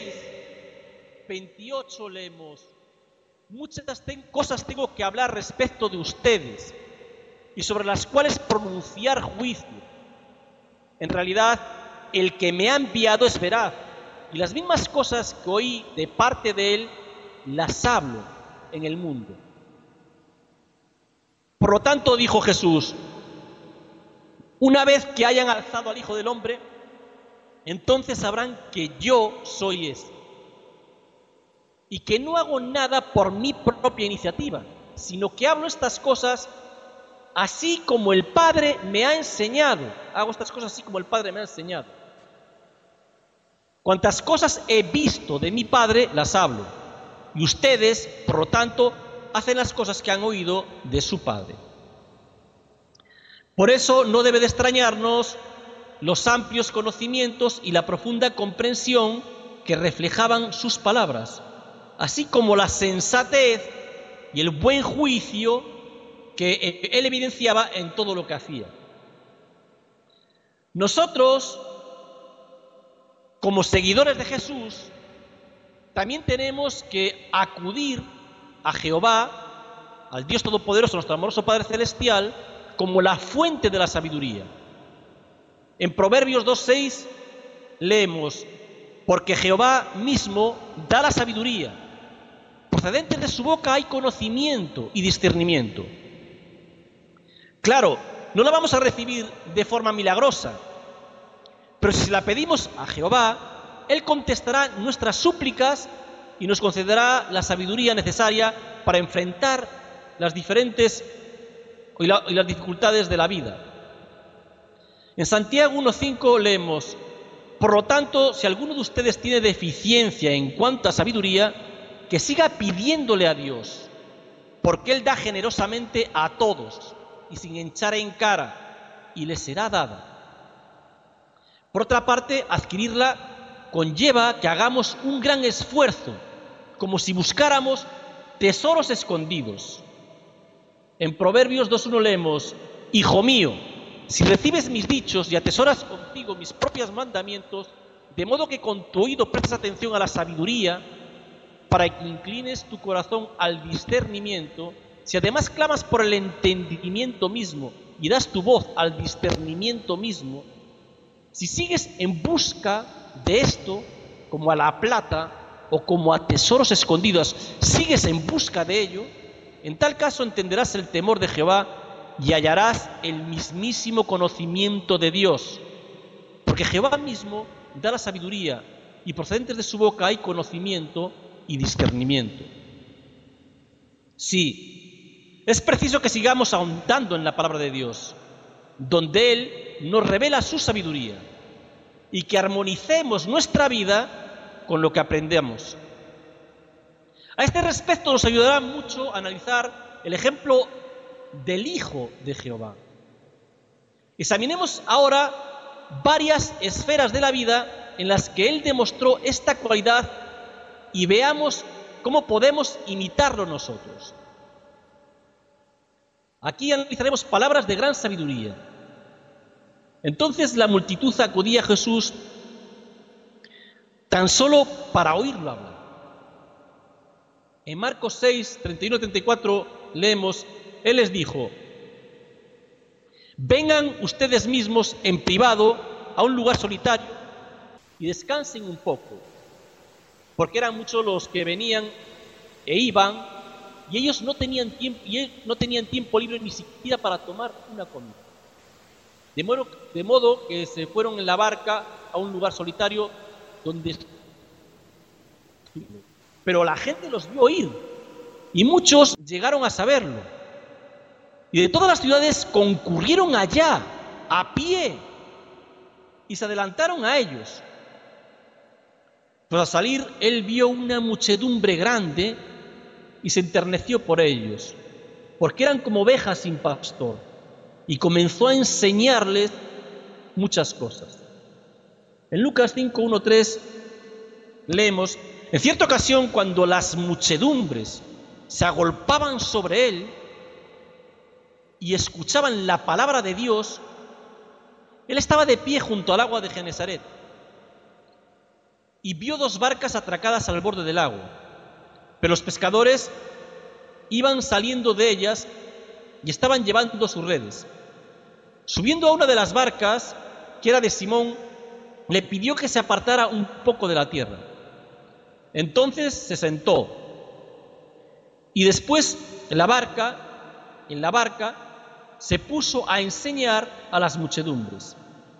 28 leemos: muchas cosas tengo que hablar respecto de ustedes y sobre las cuales pronunciar juicio. En realidad, el que me ha enviado es veraz, y las mismas cosas que oí de parte de él las hablo en el mundo. Por lo tanto, dijo Jesús, una vez que hayan alzado al Hijo del Hombre, entonces sabrán que yo soy ese, y que no hago nada por mi propia iniciativa, sino que hablo estas cosas así como el Padre me ha enseñado. Hago estas cosas así como el Padre me ha enseñado. Cuantas cosas he visto de mi Padre, las hablo. Y ustedes, por lo tanto, hacen las cosas que han oído de su Padre. Por eso no debe de extrañarnos los amplios conocimientos y la profunda comprensión que reflejaban sus palabras, así como la sensatez y el buen juicio que él evidenciaba en todo lo que hacía. Nosotros, como seguidores de Jesús, también tenemos que acudir a Jehová, al Dios Todopoderoso, nuestro amoroso Padre Celestial, como la fuente de la sabiduría. En Proverbios 2:6 leemos: porque Jehová mismo da la sabiduría, procedente de su boca hay conocimiento y discernimiento. Claro, no la vamos a recibir de forma milagrosa, pero si la pedimos a Jehová, Él contestará nuestras súplicas y nos concederá la sabiduría necesaria para enfrentar las diferentes y las dificultades de la vida. En Santiago 1:5 leemos: por lo tanto, si alguno de ustedes tiene deficiencia en cuanto a sabiduría, que siga pidiéndole a Dios, porque Él da generosamente a todos y sin echar en cara, y le será dada. Por otra parte, adquirirla conlleva que hagamos un gran esfuerzo, como si buscáramos tesoros escondidos. En Proverbios 2:1 leemos: hijo mío, si recibes mis dichos y atesoras contigo mis propios mandamientos, de modo que con tu oído prestes atención a la sabiduría, para que inclines tu corazón al discernimiento, si además clamas por el entendimiento mismo y das tu voz al discernimiento mismo, si sigues en busca de esto, como a la plata o como a tesoros escondidos, sigues en busca de ello, en tal caso entenderás el temor de Jehová y hallarás el mismísimo conocimiento de Dios, porque Jehová mismo da la sabiduría y procedentes de su boca hay conocimiento y discernimiento. Sí, es preciso que sigamos ahondando en la palabra de Dios, donde Él nos revela su sabiduría, y que armonicemos nuestra vida con lo que aprendemos. A este respecto nos ayudará mucho a analizar el ejemplo del Hijo de Jehová. Examinemos ahora varias esferas de la vida en las que Él demostró esta cualidad y veamos cómo podemos imitarlo nosotros. Aquí analizaremos palabras de gran sabiduría. Entonces la multitud acudía a Jesús tan solo para oírlo hablar. En Marcos 6, 31-34 leemos, Él les dijo: vengan ustedes mismos en privado a un lugar solitario y descansen un poco, porque eran muchos los que venían e iban, y ellos no tenían tiempo libre ni siquiera para tomar una comida. De modo que se fueron en la barca a un lugar solitario donde... Pero la gente los vio ir, y muchos llegaron a saberlo. Y de todas las ciudades concurrieron allá, a pie, y se adelantaron a ellos. Pues al salir, él vio una muchedumbre grande y se enterneció por ellos, porque eran como ovejas sin pastor, y comenzó a enseñarles muchas cosas. En Lucas 5, 1, 3 leemos: en cierta ocasión, cuando las muchedumbres se agolpaban sobre él y escuchaban la palabra de Dios, él estaba de pie junto al agua de Genesaret y vio 2 barcas atracadas al borde del agua, pero los pescadores iban saliendo de ellas y estaban llevando sus redes. Subiendo a una de las barcas, que era de Simón, le pidió que se apartara un poco de la tierra. Entonces se sentó y después en la barca se puso a enseñar a las muchedumbres.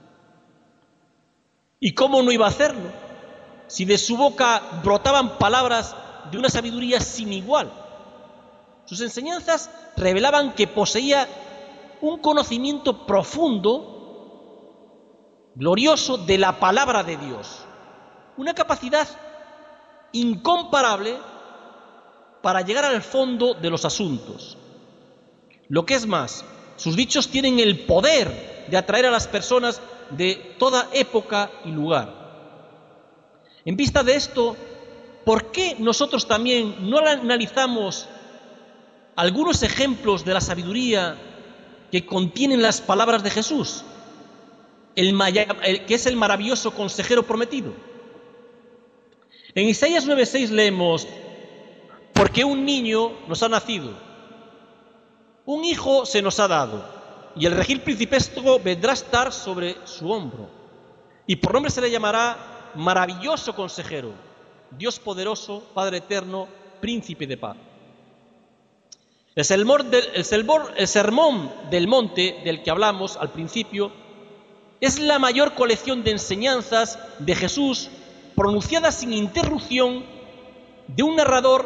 ¿Y cómo no iba a hacerlo? Si de su boca brotaban palabras de una sabiduría sin igual. Sus enseñanzas revelaban que poseía un conocimiento profundo, glorioso de la palabra de Dios, una capacidad incomparable para llegar al fondo de los asuntos. Lo que es más, sus dichos tienen el poder de atraer a las personas de toda época y lugar. En vista de esto, ¿por qué nosotros también no analizamos algunos ejemplos de la sabiduría que contienen las palabras de Jesús, que es el maravilloso consejero prometido? En Isaías 9:6 leemos: porque un niño nos ha nacido, un hijo se nos ha dado, y el regir principesco vendrá a estar sobre su hombro, y por nombre se le llamará maravilloso consejero, Dios poderoso, Padre eterno, príncipe de paz. El sermón del monte del que hablamos al principio es la mayor colección de enseñanzas de Jesús pronunciadas sin interrupción de un narrador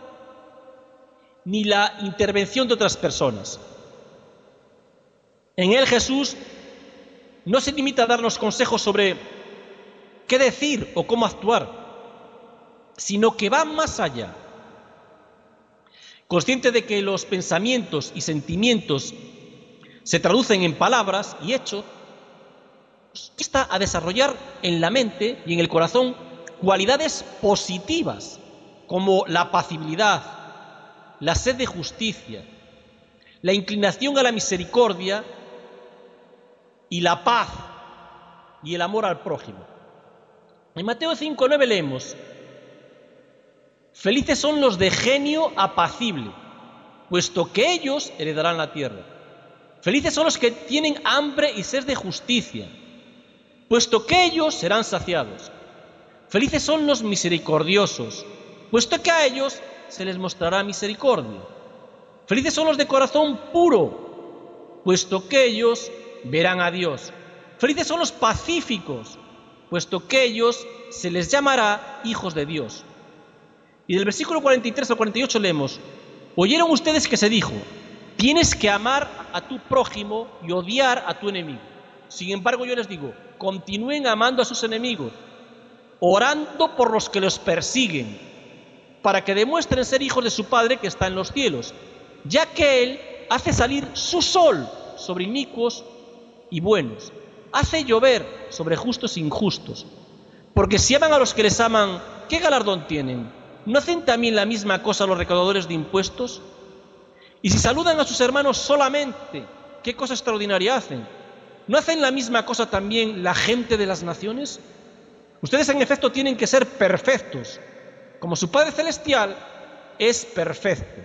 ni la intervención de otras personas. En él Jesús no se limita a darnos consejos sobre qué decir o cómo actuar, sino que va más allá. Consciente de que los pensamientos y sentimientos se traducen en palabras y hechos, está a desarrollar en la mente y en el corazón cualidades positivas como la apacibilidad, la sed de justicia, la inclinación a la misericordia y la paz y el amor al prójimo. En Mateo 5:9 leemos: felices son los de genio apacible, puesto que ellos heredarán la tierra. Felices son los que tienen hambre y sed de justicia, puesto que ellos serán saciados. Felices son los misericordiosos, puesto que a ellos se les mostrará misericordia. Felices son los de corazón puro, puesto que ellos verán a Dios. Felices son los pacíficos, puesto que ellos se les llamará hijos de Dios. Y del versículo 43 al 48 leemos: oyeron ustedes que se dijo, tienes que amar a tu prójimo y odiar a tu enemigo. Sin embargo, yo les digo, continúen amando a sus enemigos, orando por los que los persiguen, para que demuestren ser hijos de su Padre que está en los cielos, ya que Él hace salir su sol sobre inicuos y buenos, hace llover sobre justos e injustos. Porque si aman a los que les aman, ¿qué galardón tienen? ¿no hacen también la misma cosa los recaudadores de impuestos? Y si saludan a sus hermanos solamente, ¿qué cosa extraordinaria hacen? ¿No hacen la misma cosa también la gente de las naciones? Ustedes en efecto tienen que ser perfectos, como su Padre Celestial es perfecto.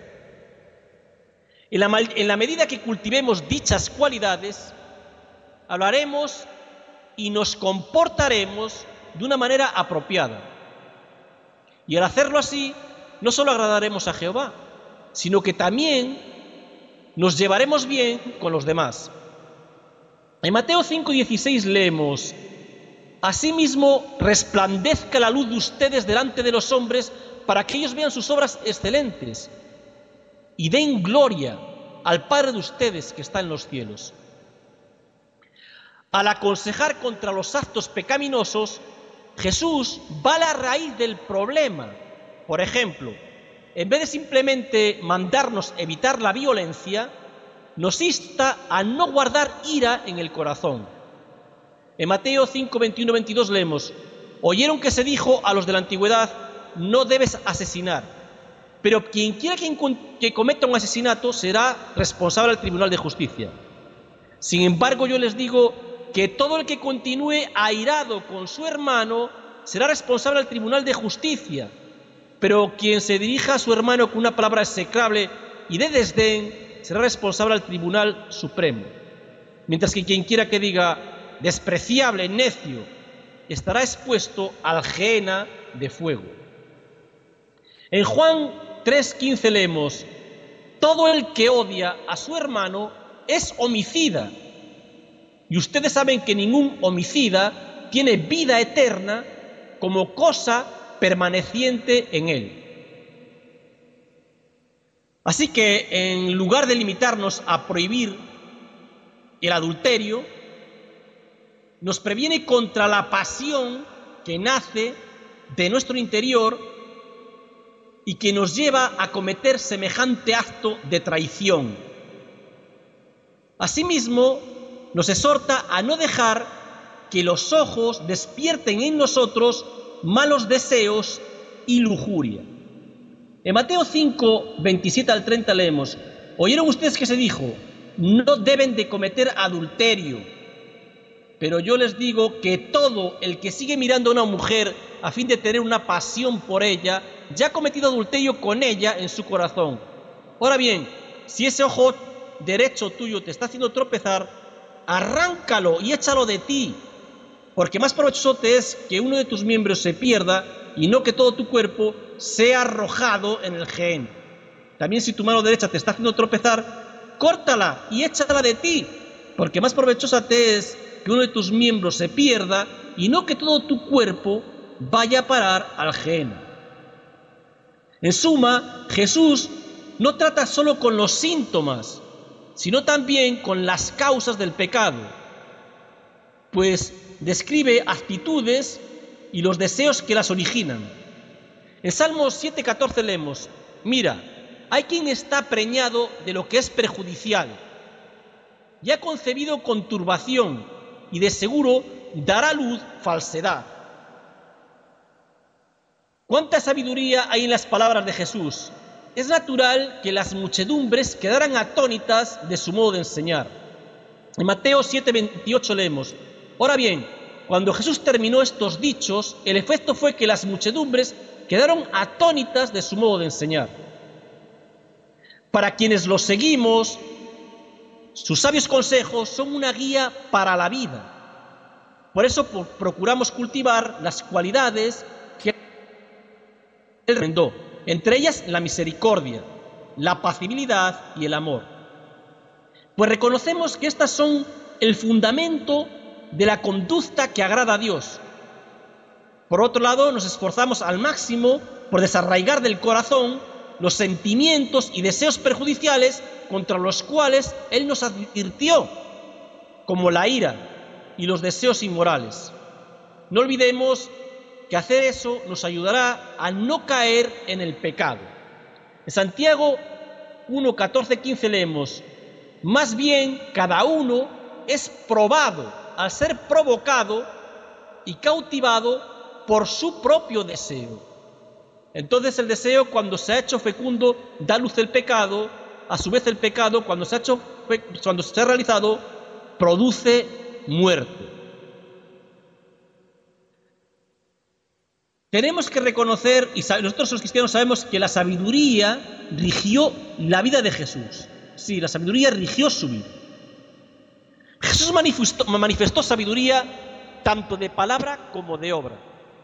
En la medida que cultivemos dichas cualidades, hablaremos y nos comportaremos de una manera apropiada. Y al hacerlo así, no solo agradaremos a Jehová, sino que también nos llevaremos bien con los demás. En Mateo 5:16 leemos: asimismo, resplandezca la luz de ustedes delante de los hombres, para que ellos vean sus obras excelentes y den gloria al Padre de ustedes que está en los cielos. Al aconsejar contra los actos pecaminosos, Jesús va a la raíz del problema. Por ejemplo, en vez de simplemente mandarnos evitar la violencia, nos insta a no guardar ira en el corazón. En Mateo 5, 21, 22 leemos: oyeron que se dijo a los de la antigüedad, no debes asesinar, pero quien quiera que cometa un asesinato será responsable al tribunal de justicia. Sin embargo, yo les digo que todo el que continúe airado con su hermano será responsable al tribunal de justicia, pero quien se dirija a su hermano con una palabra execrable y de desdén será responsable al tribunal supremo. Mientras que quien quiera que diga despreciable, necio, estará expuesto al gehenna de fuego. En Juan 3:15 leemos: todo el que odia a su hermano es homicida, y ustedes saben que ningún homicida tiene vida eterna como cosa permaneciente en él. Así que en lugar de limitarnos a prohibir el adulterio, nos previene contra la pasión que nace de nuestro interior y que nos lleva a cometer semejante acto de traición. Asimismo, nos exhorta a no dejar que los ojos despierten en nosotros malos deseos y lujuria. En Mateo 5, 27 al 30 leemos: oyeron ustedes que se dijo, no deben de cometer adulterio, pero yo les digo que todo el que sigue mirando a una mujer a fin de tener una pasión por ella, ya ha cometido adulterio con ella en su corazón. Ahora bien, si ese ojo derecho tuyo te está haciendo tropezar, arráncalo y échalo de ti, porque más provechoso te es que uno de tus miembros se pierda y no que todo tu cuerpo sea arrojado en el gehenna. También si tu mano derecha te está haciendo tropezar, córtala y échala de ti, porque más provechosa te es que uno de tus miembros se pierda y no que todo tu cuerpo vaya a parar al gehenna. En suma, Jesús no trata solo con los síntomas, sino también con las causas del pecado, pues describe actitudes y los deseos que las originan. En Salmos 7:14 leemos: mira, hay quien está preñado de lo que es perjudicial, y ha concebido con turbación, y de seguro dará a luz falsedad. ¿Cuánta sabiduría hay en las palabras de Jesús? Es natural que las muchedumbres quedaran atónitas de su modo de enseñar. En Mateo 7:28 leemos: ahora bien, cuando Jesús terminó estos dichos, el efecto fue que las muchedumbres quedaron atónitas de su modo de enseñar. Para quienes lo seguimos, sus sabios consejos son una guía para la vida. Por eso procuramos cultivar las cualidades que Él recomendó, entre ellas la misericordia, la apacibilidad y el amor. Pues reconocemos que estas son el fundamento de la conducta que agrada a Dios. Por otro lado, nos esforzamos al máximo por desarraigar del corazón los sentimientos y deseos perjudiciales contra los cuales Él nos advirtió, como la ira y los deseos inmorales. No olvidemos que hacer eso nos ayudará a no caer en el pecado. En Santiago 1, 14, 15 leemos: más bien cada uno es probado al ser provocado y cautivado por su propio deseo. Entonces el deseo, cuando se ha hecho fecundo, da luz el pecado. A su vez el pecado, cuando se ha realizado, produce muerte. Tenemos que reconocer, y nosotros los cristianos sabemos que la sabiduría rigió la vida de Jesús. Sí, la sabiduría rigió su vida. Jesús manifestó sabiduría tanto de palabra como de obra.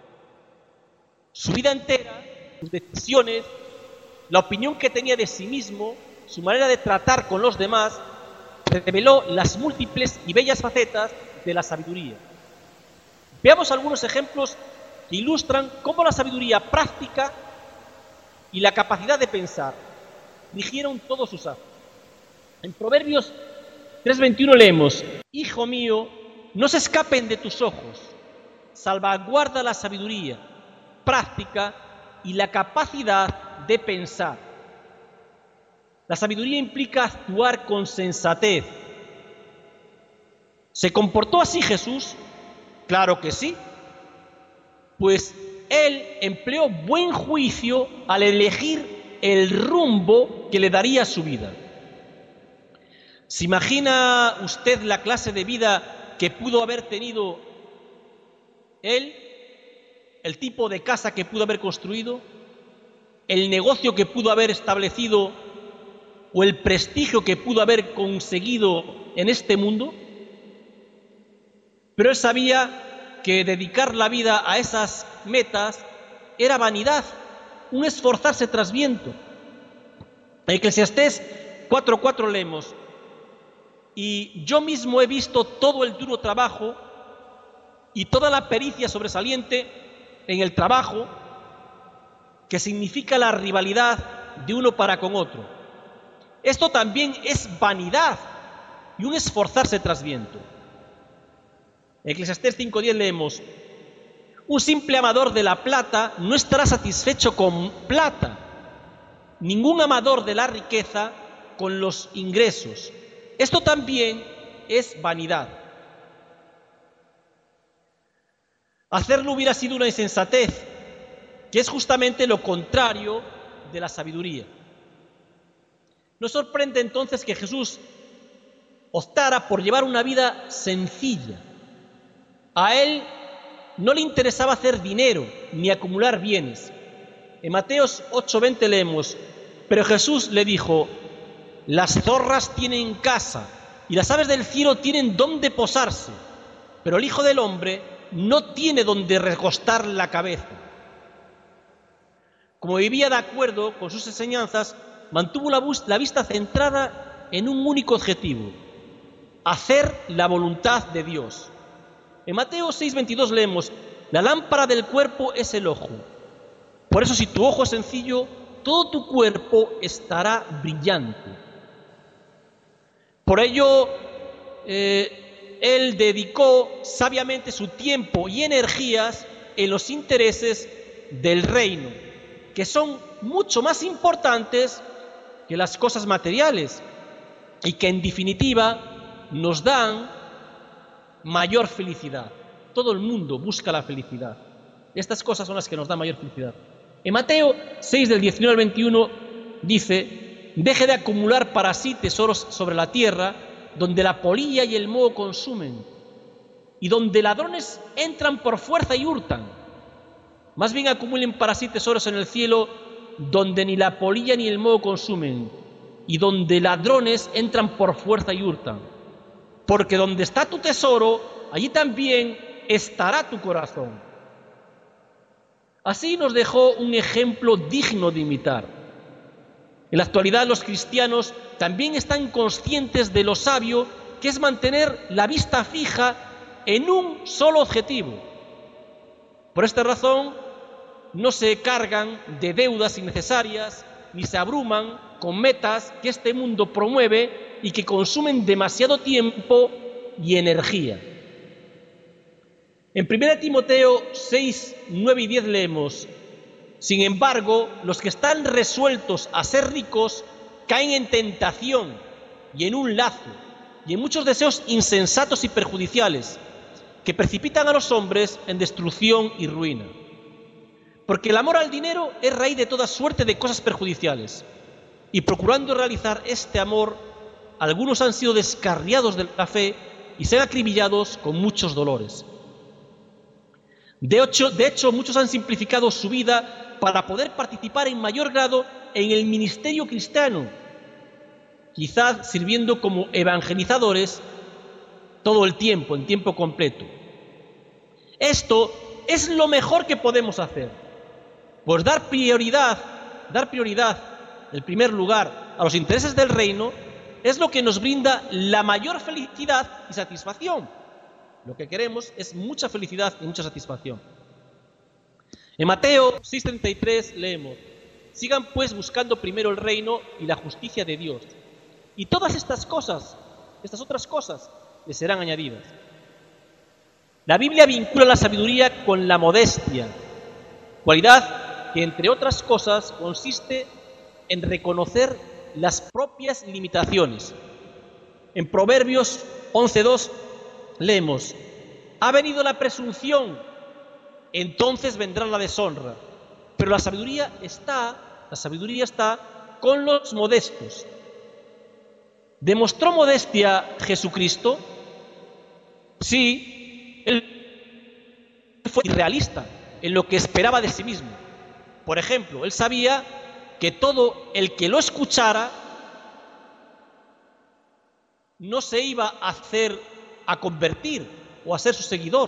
Su vida entera, sus decisiones, la opinión que tenía de sí mismo, su manera de tratar con los demás, reveló las múltiples y bellas facetas de la sabiduría. Veamos algunos ejemplos que ilustran cómo la sabiduría práctica y la capacidad de pensar rigieron todos sus actos. En Proverbios 3:21 leemos: Hijo mío, no se escapen de tus ojos, salvaguarda la sabiduría, práctica y la capacidad de pensar. La sabiduría implica actuar con sensatez. ¿Se comportó así Jesús? Claro que sí. Pues él empleó buen juicio al elegir el rumbo que le daría a su vida. ¿Se imagina usted la clase de vida que pudo haber tenido él? ¿El tipo de casa que pudo haber construido? ¿El negocio que pudo haber establecido? ¿O el prestigio que pudo haber conseguido en este mundo? Pero él sabía que dedicar la vida a esas metas era vanidad, un esforzarse tras viento. En Eclesiastés 4:4 leemos: y yo mismo he visto todo el duro trabajo y toda la pericia sobresaliente en el trabajo, que significa la rivalidad de uno para con otro. Esto también es vanidad y un esforzarse tras viento. En Eclesiastés 5:10 leemos: un simple amador de la plata no estará satisfecho con plata, ningún amador de la riqueza con los ingresos. Esto también es vanidad. Hacerlo hubiera sido una insensatez, que es justamente lo contrario de la sabiduría. Nos sorprende entonces que Jesús optara por llevar una vida sencilla. A él no le interesaba hacer dinero ni acumular bienes. En Mateos 8:20 leemos: pero Jesús le dijo: las zorras tienen casa y las aves del cielo tienen dónde posarse, pero el Hijo del Hombre no tiene dónde recostar la cabeza. Como vivía de acuerdo con sus enseñanzas, mantuvo la vista centrada en un único objetivo: hacer la voluntad de Dios. En Mateo 6:22 leemos: la lámpara del cuerpo es el ojo. Por eso, si tu ojo es sencillo, todo tu cuerpo estará brillante. Por ello, él dedicó sabiamente su tiempo y energías en los intereses del reino, que son mucho más importantes que las cosas materiales y que en definitiva nos dan mayor felicidad. Todo el mundo busca la felicidad. Estas cosas son las que nos dan mayor felicidad. En Mateo 6, del 19 al 21, dice: deje de acumular para sí tesoros sobre la tierra, donde la polilla y el moho consumen, y donde ladrones entran por fuerza y hurtan. Más bien acumulen para sí tesoros en el cielo, donde ni la polilla ni el moho consumen, y donde ladrones entran por fuerza y hurtan. Porque donde está tu tesoro, allí también estará tu corazón. Así nos dejó un ejemplo digno de imitar. En la actualidad los cristianos también están conscientes de lo sabio que es mantener la vista fija en un solo objetivo. Por esta razón, no se cargan de deudas innecesarias ni se abruman con metas que este mundo promueve y que consumen demasiado tiempo y energía. En 1 Timoteo 6, 9 y 10 leemos: sin embargo, los que están resueltos a ser ricos caen en tentación y en un lazo y en muchos deseos insensatos y perjudiciales que precipitan a los hombres en destrucción y ruina. Porque el amor al dinero es raíz de toda suerte de cosas perjudiciales. Y procurando realizar este amor, algunos han sido descarriados de la fe y se han acribillados con muchos dolores. De hecho, muchos han simplificado su vida para poder participar en mayor grado en el ministerio cristiano, quizás sirviendo como evangelizadores todo el tiempo, en tiempo completo. Esto es lo mejor que podemos hacer, pues dar prioridad, en primer lugar, a los intereses del reino, es lo que nos brinda la mayor felicidad y satisfacción. Lo que queremos es mucha felicidad y mucha satisfacción. En Mateo 6:33 leemos: sigan pues buscando primero el reino y la justicia de Dios, y todas estas otras cosas, les serán añadidas. La Biblia vincula la sabiduría con la modestia, cualidad que, entre otras cosas, consiste en reconocer las propias limitaciones. En Proverbios 11:2 leemos: ha venido la presunción, entonces vendrá la deshonra, pero la sabiduría está con los modestos. ¿Demostró modestia Jesucristo? Sí, él fue irrealista en lo que esperaba de sí mismo. Por ejemplo, él sabía que todo el que lo escuchara no se iba a convertir o a ser su seguidor.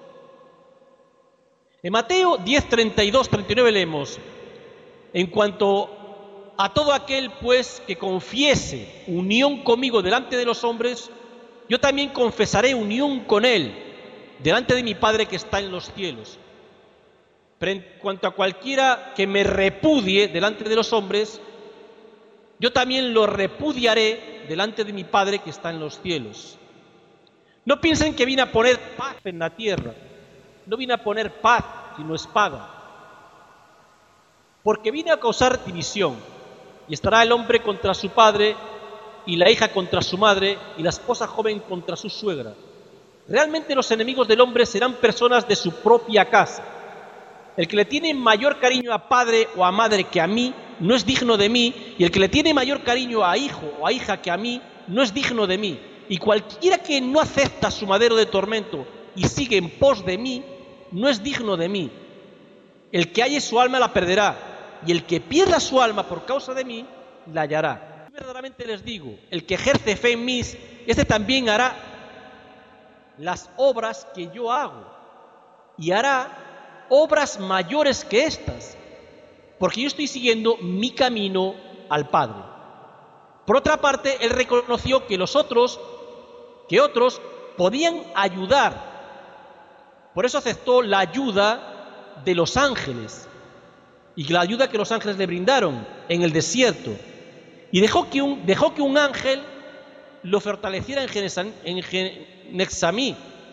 En Mateo 10:32-39 leemos: en cuanto a todo aquel, pues, que confiese unión conmigo delante de los hombres, yo también confesaré unión con él delante de mi Padre que está en los cielos. Pero en cuanto a cualquiera que me repudie delante de los hombres, yo también lo repudiaré delante de mi Padre que está en los cielos. No piensen que vine a poner paz en la tierra. No vine a poner paz, sino espada. Porque vine a causar división. Y estará el hombre contra su padre, y la hija contra su madre, y la esposa joven contra su suegra. Realmente los enemigos del hombre serán personas de su propia casa. El que le tiene mayor cariño a padre o a madre que a mí, no es digno de mí, y el que le tiene mayor cariño a hijo o a hija que a mí, no es digno de mí. Y cualquiera que no acepta su madero de tormento y sigue en pos de mí, no es digno de mí. El que halle su alma la perderá, y el que pierda su alma por causa de mí, la hallará. Yo verdaderamente les digo, el que ejerce fe en mí, este también hará las obras que yo hago, y hará obras mayores que estas, porque yo estoy siguiendo mi camino al Padre. Por otra parte, él reconoció que otros podían ayudar. Por eso aceptó la ayuda de los ángeles y la ayuda que los ángeles le brindaron en el desierto. Y dejó que un ángel lo fortaleciera en Getsemani.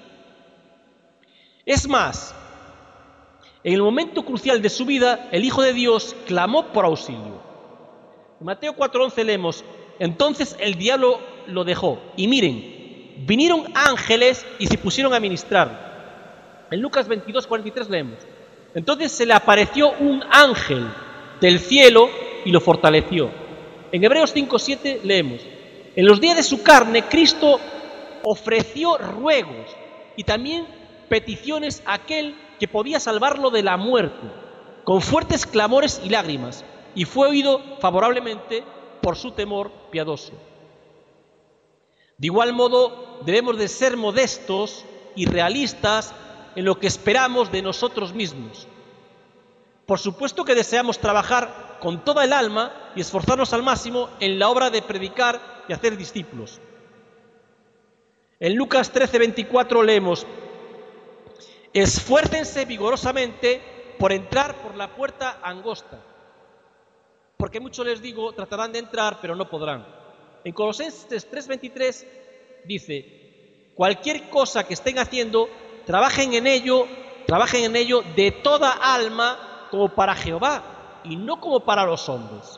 Es más, en el momento crucial de su vida, el Hijo de Dios clamó por auxilio. En Mateo 4:11 leemos: entonces el diablo lo dejó. Y miren, vinieron ángeles y se pusieron a ministrar. En Lucas 22:43 leemos: entonces se le apareció un ángel del cielo y lo fortaleció. En Hebreos 5:7 leemos: en los días de su carne, Cristo ofreció ruegos y también peticiones a aquel que podía salvarlo de la muerte, con fuertes clamores y lágrimas, y fue oído favorablemente por su temor piadoso. De igual modo, debemos de ser modestos y realistas en lo que esperamos de nosotros mismos. Por supuesto que deseamos trabajar con toda el alma y esforzarnos al máximo en la obra de predicar y hacer discípulos. En Lucas 13:24 leemos: esfuércense vigorosamente por entrar por la puerta angosta, porque muchos, les digo, tratarán de entrar, pero no podrán. En Colosenses 3:23 dice: cualquier cosa que estén haciendo, trabajen en ello de toda alma, como para Jehová y no como para los hombres.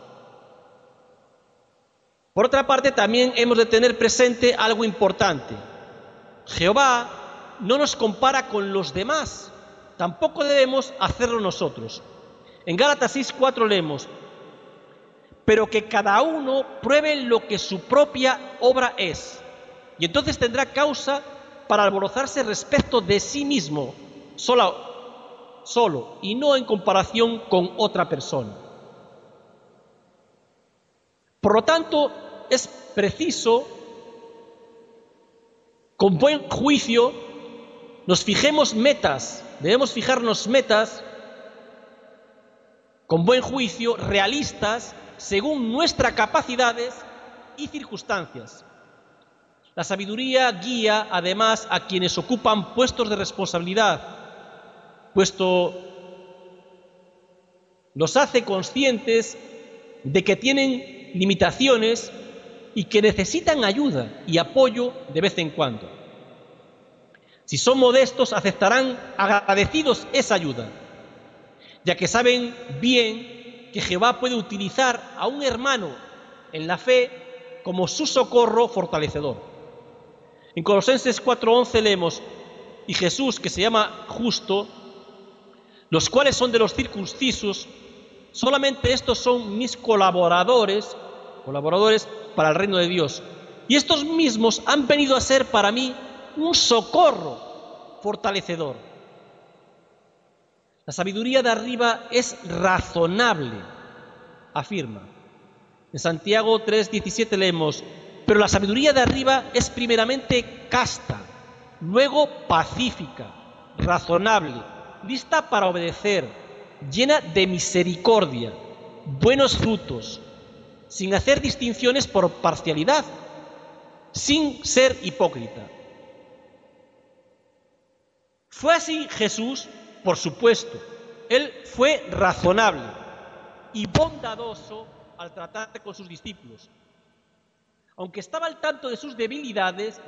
Por otra parte, también hemos de tener presente algo importante. Jehová no nos compara con los demás, tampoco debemos hacerlo nosotros. En Gálatas 6:4 leemos: pero que cada uno pruebe lo que su propia obra es, y entonces tendrá causa para alborozarse respecto de sí mismo, solo, y no en comparación con otra persona. Por lo tanto, es preciso, con buen juicio, nos fijemos metas, debemos fijarnos metas con buen juicio, realistas, según nuestras capacidades y circunstancias. La sabiduría guía además a quienes ocupan puestos de responsabilidad, puesto los hace conscientes de que tienen limitaciones y que necesitan ayuda y apoyo de vez en cuando. Si son modestos, aceptarán agradecidos esa ayuda, ya que saben bien que Jehová puede utilizar a un hermano en la fe como su socorro fortalecedor. En Colosenses 4:11 leemos: y Jesús, que se llama justo, los cuales son de los circuncisos, solamente estos son mis colaboradores para el reino de Dios. Y estos mismos han venido a ser para mí un socorro fortalecedor. La sabiduría de arriba es razonable, afirma. En Santiago 3:17 leemos: pero la sabiduría de arriba es primeramente casta, luego pacífica, razonable, lista para obedecer, llena de misericordia, buenos frutos, sin hacer distinciones por parcialidad, sin ser hipócrita. ¿Fue así Jesús? Por supuesto. Él fue razonable y bondadoso al tratar con sus discípulos. Aunque estaba al tanto de sus debilidades,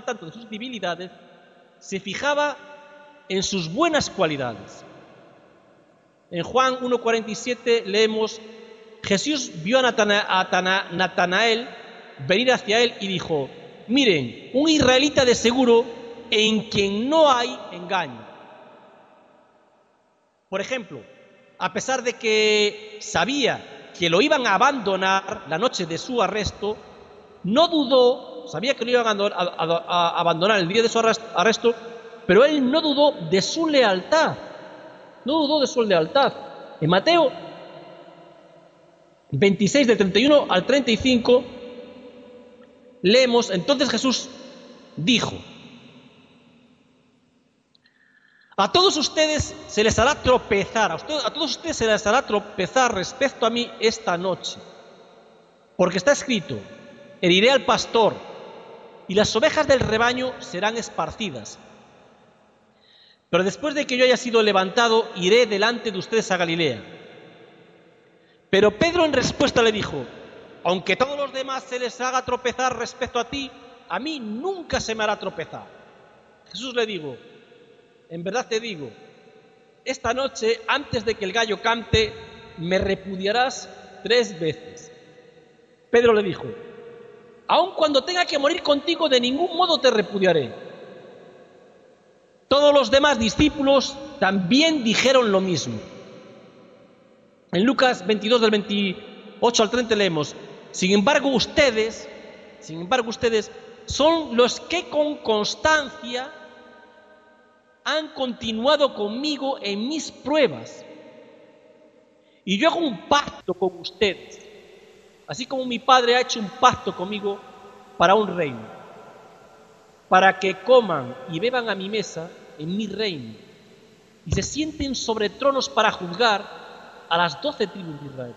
se fijaba en sus buenas cualidades. En Juan 1:47 leemos: Jesús vio a Natanael venir hacia él y dijo: miren, un israelita de seguro en quien no hay engaño. Por ejemplo, a pesar de que sabía que lo iban a abandonar la noche de su arresto, no dudó, sabía que lo iban a abandonar el día de su arresto, pero él no dudó de su lealtad. En Mateo 26, del 31 al 35, leemos: entonces Jesús dijo: a todos ustedes se les hará tropezar, respecto a mí esta noche, porque está escrito: heriré al pastor, y las ovejas del rebaño serán esparcidas. Pero después de que yo haya sido levantado, iré delante de ustedes a Galilea. Pero Pedro en respuesta le dijo: aunque todos los demás se les haga tropezar respecto a ti, a mí nunca se me hará tropezar. Jesús le dijo: en verdad te digo, esta noche, antes de que el gallo cante, me repudiarás 3 veces. Pedro le dijo: aun cuando tenga que morir contigo, de ningún modo te repudiaré. Todos los demás discípulos también dijeron lo mismo. En Lucas 22, del 28 al 30 leemos: sin embargo ustedes son los que con constancia han continuado conmigo en mis pruebas. Y yo hago un pacto con ustedes, así como mi Padre ha hecho un pacto conmigo para un reino, para que coman y beban a mi mesa en mi reino, y se sienten sobre tronos para juzgar a las 12 tribus de Israel.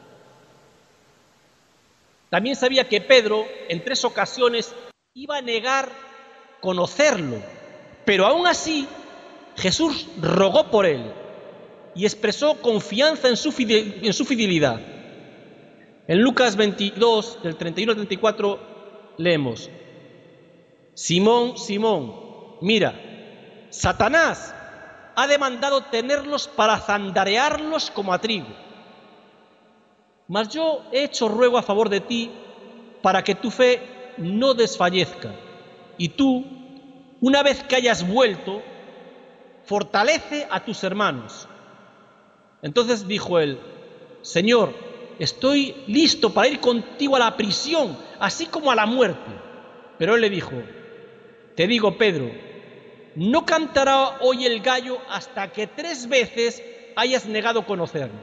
También sabía que Pedro en 3 ocasiones iba a negar conocerlo, pero aún así Jesús rogó por él y expresó confianza en su fidelidad. En Lucas 22, del 31 al 34, leemos: Simón, Simón, mira, Satanás ha demandado tenerlos para zandarearlos como a trigo. Mas yo he hecho ruego a favor de ti para que tu fe no desfallezca. Y tú, una vez que hayas vuelto, fortalece a tus hermanos. Entonces dijo él: Señor, estoy listo para ir contigo a la prisión, así como a la muerte. Pero él le dijo: te digo, Pedro, no cantará hoy el gallo hasta que 3 veces hayas negado conocerme.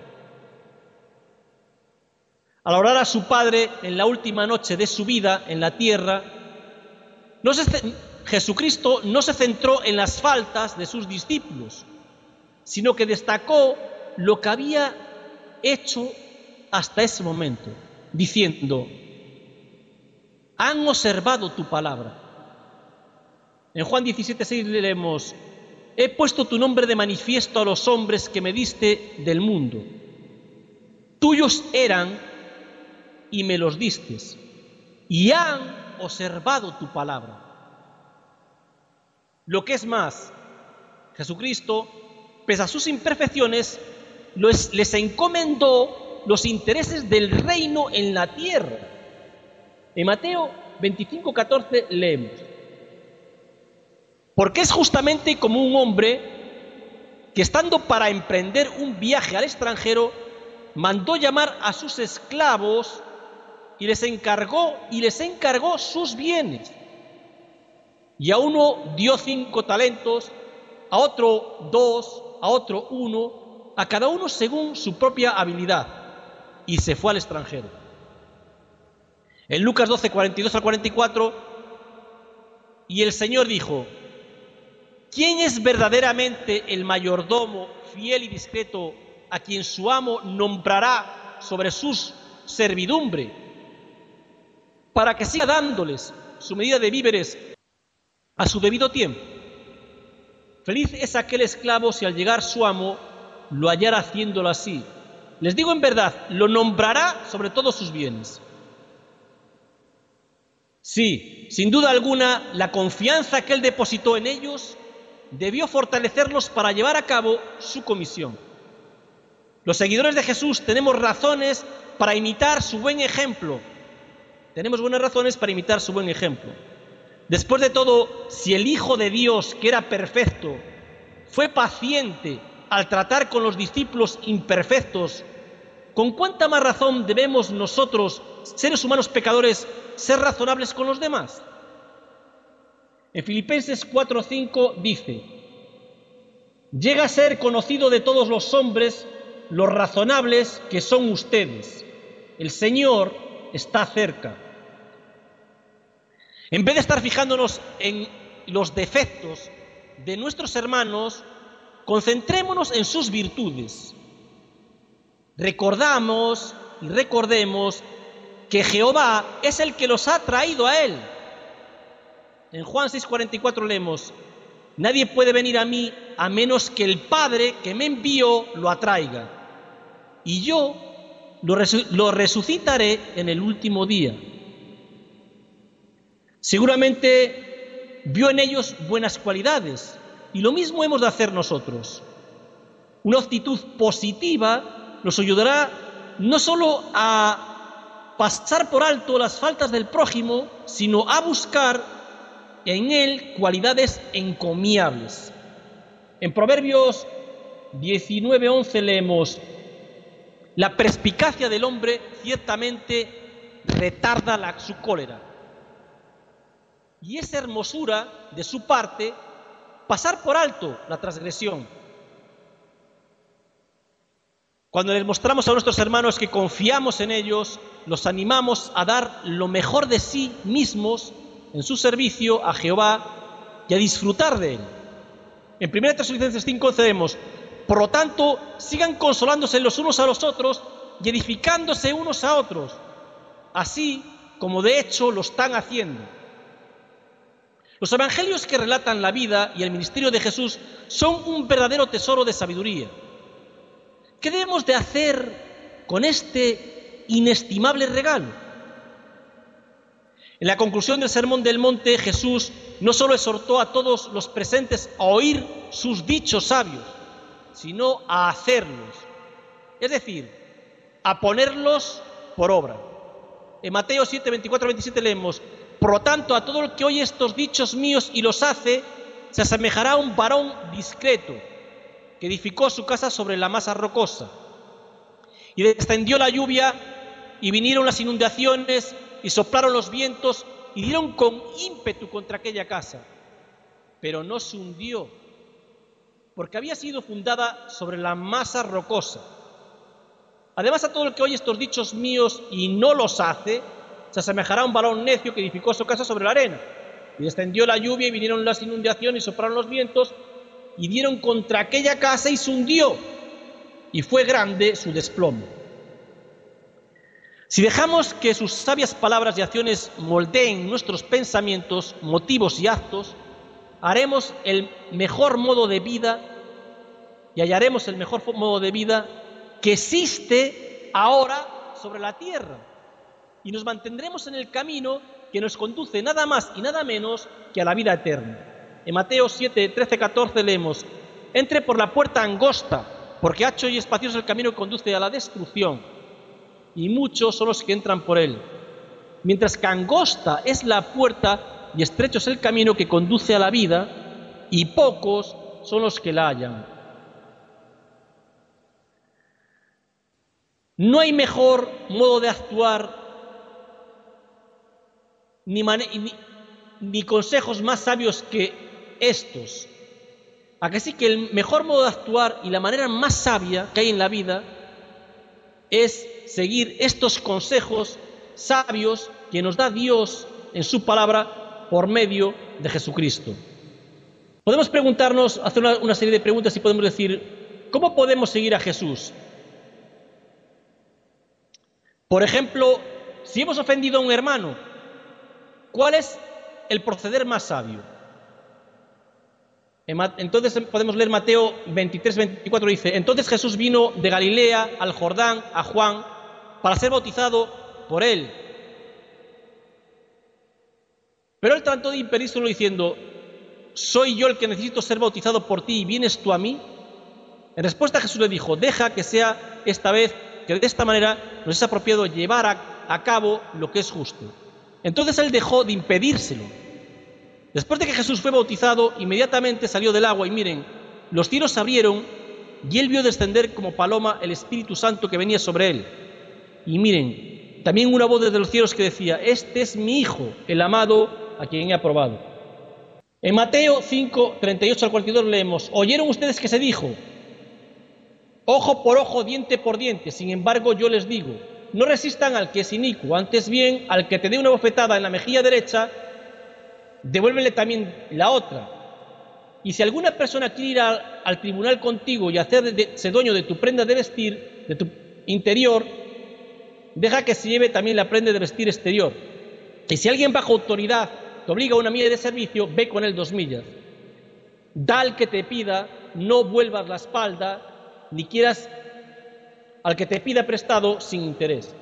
Al orar a su Padre en la última noche de su vida en la tierra, Jesucristo no se centró en las faltas de sus discípulos, sino que destacó lo que había hecho hasta ese momento, diciendo: han observado tu palabra. En Juan 17:6 leemos: he puesto tu nombre de manifiesto a los hombres que me diste del mundo. Tuyos eran y me los distes, y han observado tu palabra. Lo que es más, Jesucristo, pese a sus imperfecciones, les encomendó los intereses del reino en la tierra. En Mateo 25:14 leemos: porque es justamente como un hombre que, estando para emprender un viaje al extranjero, mandó llamar a sus esclavos y les encargó sus bienes. Y a uno dio 5 talentos, a otro 2, a otro 1, a cada uno según su propia habilidad, y se fue al extranjero. En Lucas 12, 42 al 44, y el Señor dijo: ¿quién es verdaderamente el mayordomo fiel y discreto a quien su amo nombrará sobre sus servidumbre, para que siga dándoles su medida de víveres a su debido tiempo? Feliz es aquel esclavo si al llegar su amo lo hallara haciéndolo así. Les digo en verdad, lo nombrará sobre todos sus bienes. Sí, sin duda alguna, la confianza que él depositó en ellos debió fortalecerlos para llevar a cabo su comisión. Los seguidores de Jesús tenemos razones para imitar su buen ejemplo. Tenemos buenas razones para imitar su buen ejemplo. Después de todo, si el Hijo de Dios, que era perfecto, fue paciente al tratar con los discípulos imperfectos, ¿con cuánta más razón debemos nosotros, seres humanos pecadores, ser razonables con los demás? En Filipenses 4:5 dice: llega a ser conocido de todos los hombres los razonables que son ustedes. El Señor está cerca. En vez de estar fijándonos en los defectos de nuestros hermanos, concentrémonos en sus virtudes. Recordemos que Jehová es el que los ha traído a Él. En Juan 6:44 leemos: nadie puede venir a mí a menos que el Padre que me envió lo atraiga, y yo lo resucitaré en el último día. Seguramente vio en ellos buenas cualidades, y lo mismo hemos de hacer nosotros. Una actitud positiva nos ayudará no solo a pasar por alto las faltas del prójimo, sino a buscar en él cualidades encomiables. En Proverbios 19:11 leemos: la perspicacia del hombre ciertamente retarda su cólera, y es hermosura de su parte pasar por alto la transgresión. Cuando les mostramos a nuestros hermanos que confiamos en ellos, los animamos a dar lo mejor de sí mismos en su servicio a Jehová y a disfrutar de él. En 1 Tesalonicenses 5:11 leemos: por lo tanto, sigan consolándose los unos a los otros y edificándose unos a otros, así como de hecho lo están haciendo. Los evangelios que relatan la vida y el ministerio de Jesús son un verdadero tesoro de sabiduría. ¿Qué debemos de hacer con este inestimable regalo? En la conclusión del Sermón del Monte, Jesús no solo exhortó a todos los presentes a oír sus dichos sabios, sino a hacerlos, es decir, a ponerlos por obra. En Mateo 7, 24, 27 leemos: por lo tanto, a todo el que oye estos dichos míos y los hace, se asemejará a un varón discreto que edificó su casa sobre la masa rocosa. Y descendió la lluvia, y vinieron las inundaciones, y soplaron los vientos, y dieron con ímpetu contra aquella casa. Pero no se hundió, porque había sido fundada sobre la masa rocosa. Además, a todo el que oye estos dichos míos y no los hace, se asemejará a un varón necio que edificó su casa sobre la arena. Y descendió la lluvia, y vinieron las inundaciones, y soplaron los vientos, y dieron contra aquella casa, y se hundió, y fue grande su desplome. Si dejamos que sus sabias palabras y acciones moldeen nuestros pensamientos, motivos y actos, haremos el mejor modo de vida y hallaremos el mejor modo de vida que existe ahora sobre la tierra. Y nos mantendremos en el camino que nos conduce nada más y nada menos que a la vida eterna. En Mateo 7, 13, 14 leemos: entre por la puerta angosta, porque ancho y espacioso es el camino que conduce a la destrucción, y muchos son los que entran por él. Mientras que angosta es la puerta y estrecho es el camino que conduce a la vida, y pocos son los que la hallan. No hay mejor modo de actuar ni consejos más sabios que estos. ¿A que sí que el mejor modo de actuar y la manera más sabia que hay en la vida es seguir estos consejos sabios que nos da Dios en su palabra por medio de Jesucristo? Podemos preguntarnos, hacer una serie de preguntas y podemos decir: ¿cómo podemos seguir a Jesús? Por ejemplo, si hemos ofendido a un hermano, ¿cuál es el proceder más sabio? Entonces podemos leer Mateo 23, 24, dice: entonces Jesús vino de Galilea al Jordán a Juan para ser bautizado por él. Pero él trató de impedírselo diciendo: ¿soy yo el que necesito ser bautizado por ti y vienes tú a mí? En respuesta Jesús le dijo: deja que sea esta vez, que de esta manera nos es apropiado llevar a cabo lo que es justo. Entonces él dejó de impedírselo. Después de que Jesús fue bautizado, inmediatamente salió del agua y miren, los cielos se abrieron y él vio descender como paloma el Espíritu Santo que venía sobre él. Y miren, también una voz desde los cielos que decía: este es mi Hijo, el amado, a quien he aprobado. En Mateo 5, 38 al 42 leemos: ¿oyeron ustedes que se dijo? Ojo por ojo, diente por diente. Sin embargo, yo les digo, no resistan al que es inicuo, antes bien, al que te dé una bofetada en la mejilla derecha, devuélvele también la otra. Y si alguna persona quiere ir al tribunal contigo y hacerse dueño de tu prenda de vestir, de tu interior, deja que se lleve también la prenda de vestir exterior. Y si alguien bajo autoridad te obliga a una milla de servicio, ve con él 2 millas. Da al que te pida, no vuelvas la espalda, ni quieras al que te pida prestado sin interés.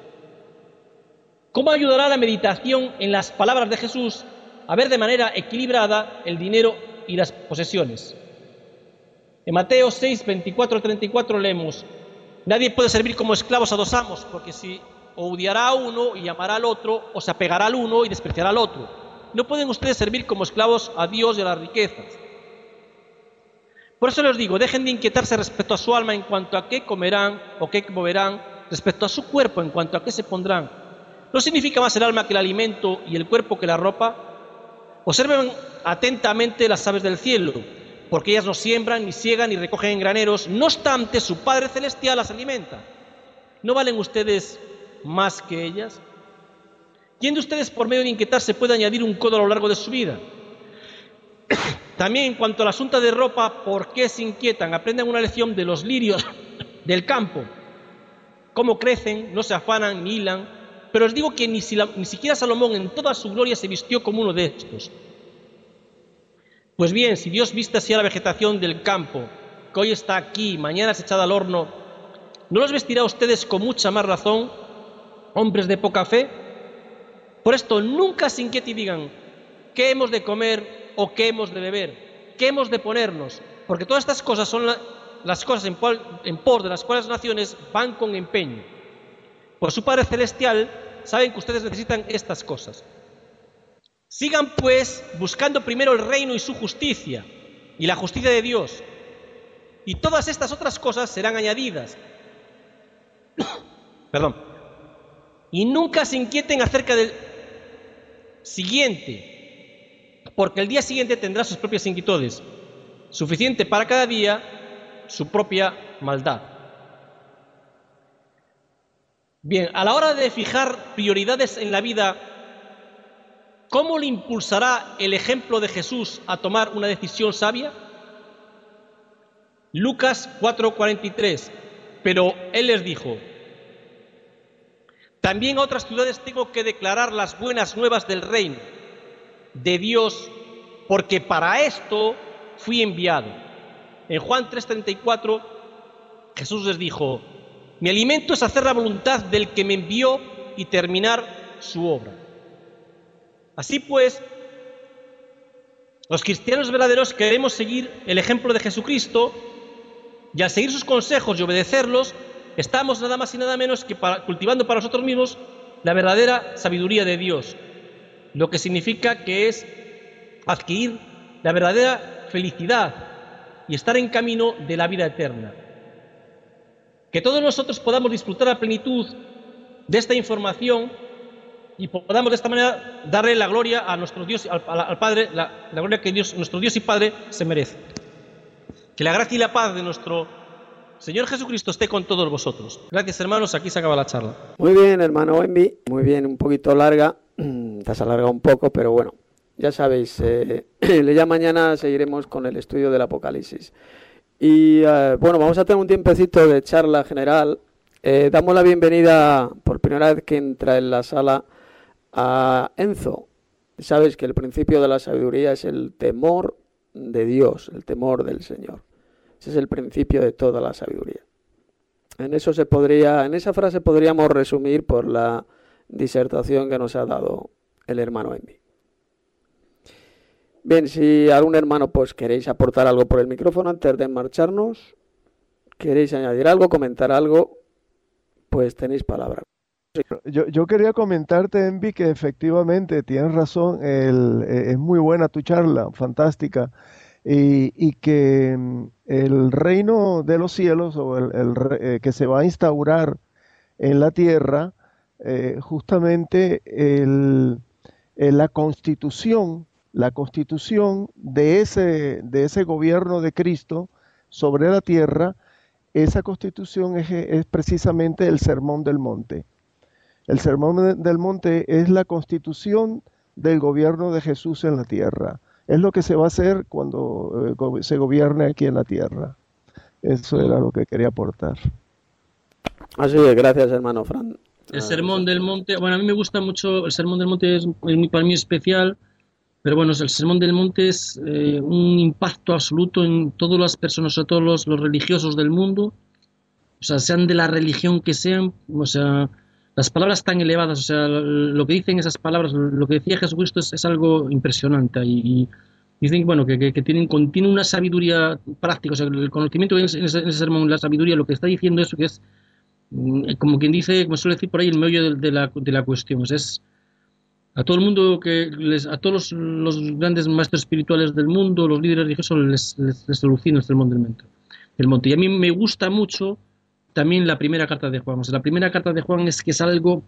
¿Cómo ayudará la meditación en las palabras de Jesús a ver de manera equilibrada el dinero y las posesiones? En Mateo 6, 24, 34 leemos: nadie puede servir como esclavos a 2 amos, porque si odiará a uno y amará al otro, o se apegará al uno y despreciará al otro. No pueden ustedes servir como esclavos a Dios y a las riquezas. Por eso les digo, dejen de inquietarse respecto a su alma en cuanto a qué comerán o qué beberán, respecto a su cuerpo en cuanto a qué se pondrán. ¿No significa más el alma que el alimento y el cuerpo que la ropa? Observen atentamente las aves del cielo, porque ellas no siembran, ni siegan, ni recogen en graneros, no obstante su Padre Celestial las alimenta. ¿No valen ustedes más que ellas? ¿Quién de ustedes por medio de inquietarse puede añadir un codo a lo largo de su vida? También en cuanto al asunto de ropa, ¿por qué se inquietan? Aprendan una lección de los lirios del campo. Cómo crecen, no se afanan ni hilan. Pero os digo que ni siquiera Salomón en toda su gloria se vistió como uno de estos. Pues bien, si Dios viste así a la vegetación del campo, que hoy está aquí, mañana es echada al horno, ¿no los vestirá a ustedes con mucha más razón, hombres de poca fe? Por esto nunca se inquieten y digan: ¿qué hemos de comer o qué hemos de beber? ¿Qué hemos de ponernos? Porque todas estas cosas son las cosas en pos de las cuales las naciones van con empeño. Por su Padre Celestial saben que ustedes necesitan estas cosas. Sigan pues buscando primero el reino y su justicia, y la justicia de Dios. Y todas estas otras cosas serán añadidas. Perdón. Y nunca se inquieten acerca del siguiente, porque el día siguiente tendrá sus propias inquietudes. Suficiente para cada día su propia maldad. Bien, a la hora de fijar prioridades en la vida, ¿cómo le impulsará el ejemplo de Jesús a tomar una decisión sabia? Lucas 4:43. Pero él les dijo: también a otras ciudades tengo que declarar las buenas nuevas del reino de Dios, porque para esto fui enviado. En Juan 3:34, Jesús les dijo: mi alimento es hacer la voluntad del que me envió y terminar su obra. Así pues, los cristianos verdaderos queremos seguir el ejemplo de Jesucristo, y al seguir sus consejos y obedecerlos, estamos nada más y nada menos que cultivando para nosotros mismos la verdadera sabiduría de Dios, lo que significa que es adquirir la verdadera felicidad y estar en camino de la vida eterna. Que todos nosotros podamos disfrutar a plenitud de esta información y podamos de esta manera darle la gloria a nuestro Dios, al Padre, la gloria que Dios, nuestro Dios y Padre, se merece. Que la gracia y la paz de nuestro Señor Jesucristo esté con todos vosotros. Gracias, hermanos, aquí se acaba la charla. Muy bien, hermano Envi, muy bien, un poquito larga, te has alargado un poco, pero bueno, ya sabéis, ya mañana seguiremos con el estudio del Apocalipsis. Y bueno, vamos a tener un tiempecito de charla general. Damos la bienvenida por primera vez que entra en la sala a Enzo. Sabes que el principio de la sabiduría es el temor de Dios, el temor del Señor. Ese es el principio de toda la sabiduría. En esa frase podríamos resumir por la disertación que nos ha dado el hermano Envi. Bien, si algún hermano pues queréis aportar algo por el micrófono antes de marcharnos, queréis añadir algo, comentar algo, pues tenéis palabra. Yo quería comentarte, Envi, que efectivamente tienes razón, es muy buena tu charla, fantástica, y que el reino de los cielos o que se va a instaurar en la tierra, justamente la constitución de ese gobierno de Cristo sobre la tierra, esa constitución es precisamente el Sermón del Monte. El Sermón del Monte es la constitución del gobierno de Jesús en la tierra. Es lo que se va a hacer cuando se gobierne aquí en la tierra. Eso era lo que quería aportar. Así es, gracias, hermano Fran. El Sermón del Monte, bueno, a mí me gusta mucho, el Sermón del Monte es para mí especial, pero bueno, el Sermón del Monte es un impacto absoluto en todas las personas, a todos los religiosos del mundo, o sea, sean de la religión que sean, o sea, las palabras tan elevadas, o sea, lo que dicen esas palabras, lo que decía Jesucristo es algo impresionante, y dicen, bueno, que contiene una sabiduría práctica, o sea, el conocimiento en ese sermón, la sabiduría, lo que está diciendo eso, que es, como quien dice, como suele decir por ahí, el meollo de la cuestión, o sea, es a todo el mundo, a todos los grandes maestros espirituales del mundo, los líderes religiosos, les alucina el sermón del monte. Y a mí me gusta mucho también la primera carta de Juan. O sea, la primera carta de Juan es que es algo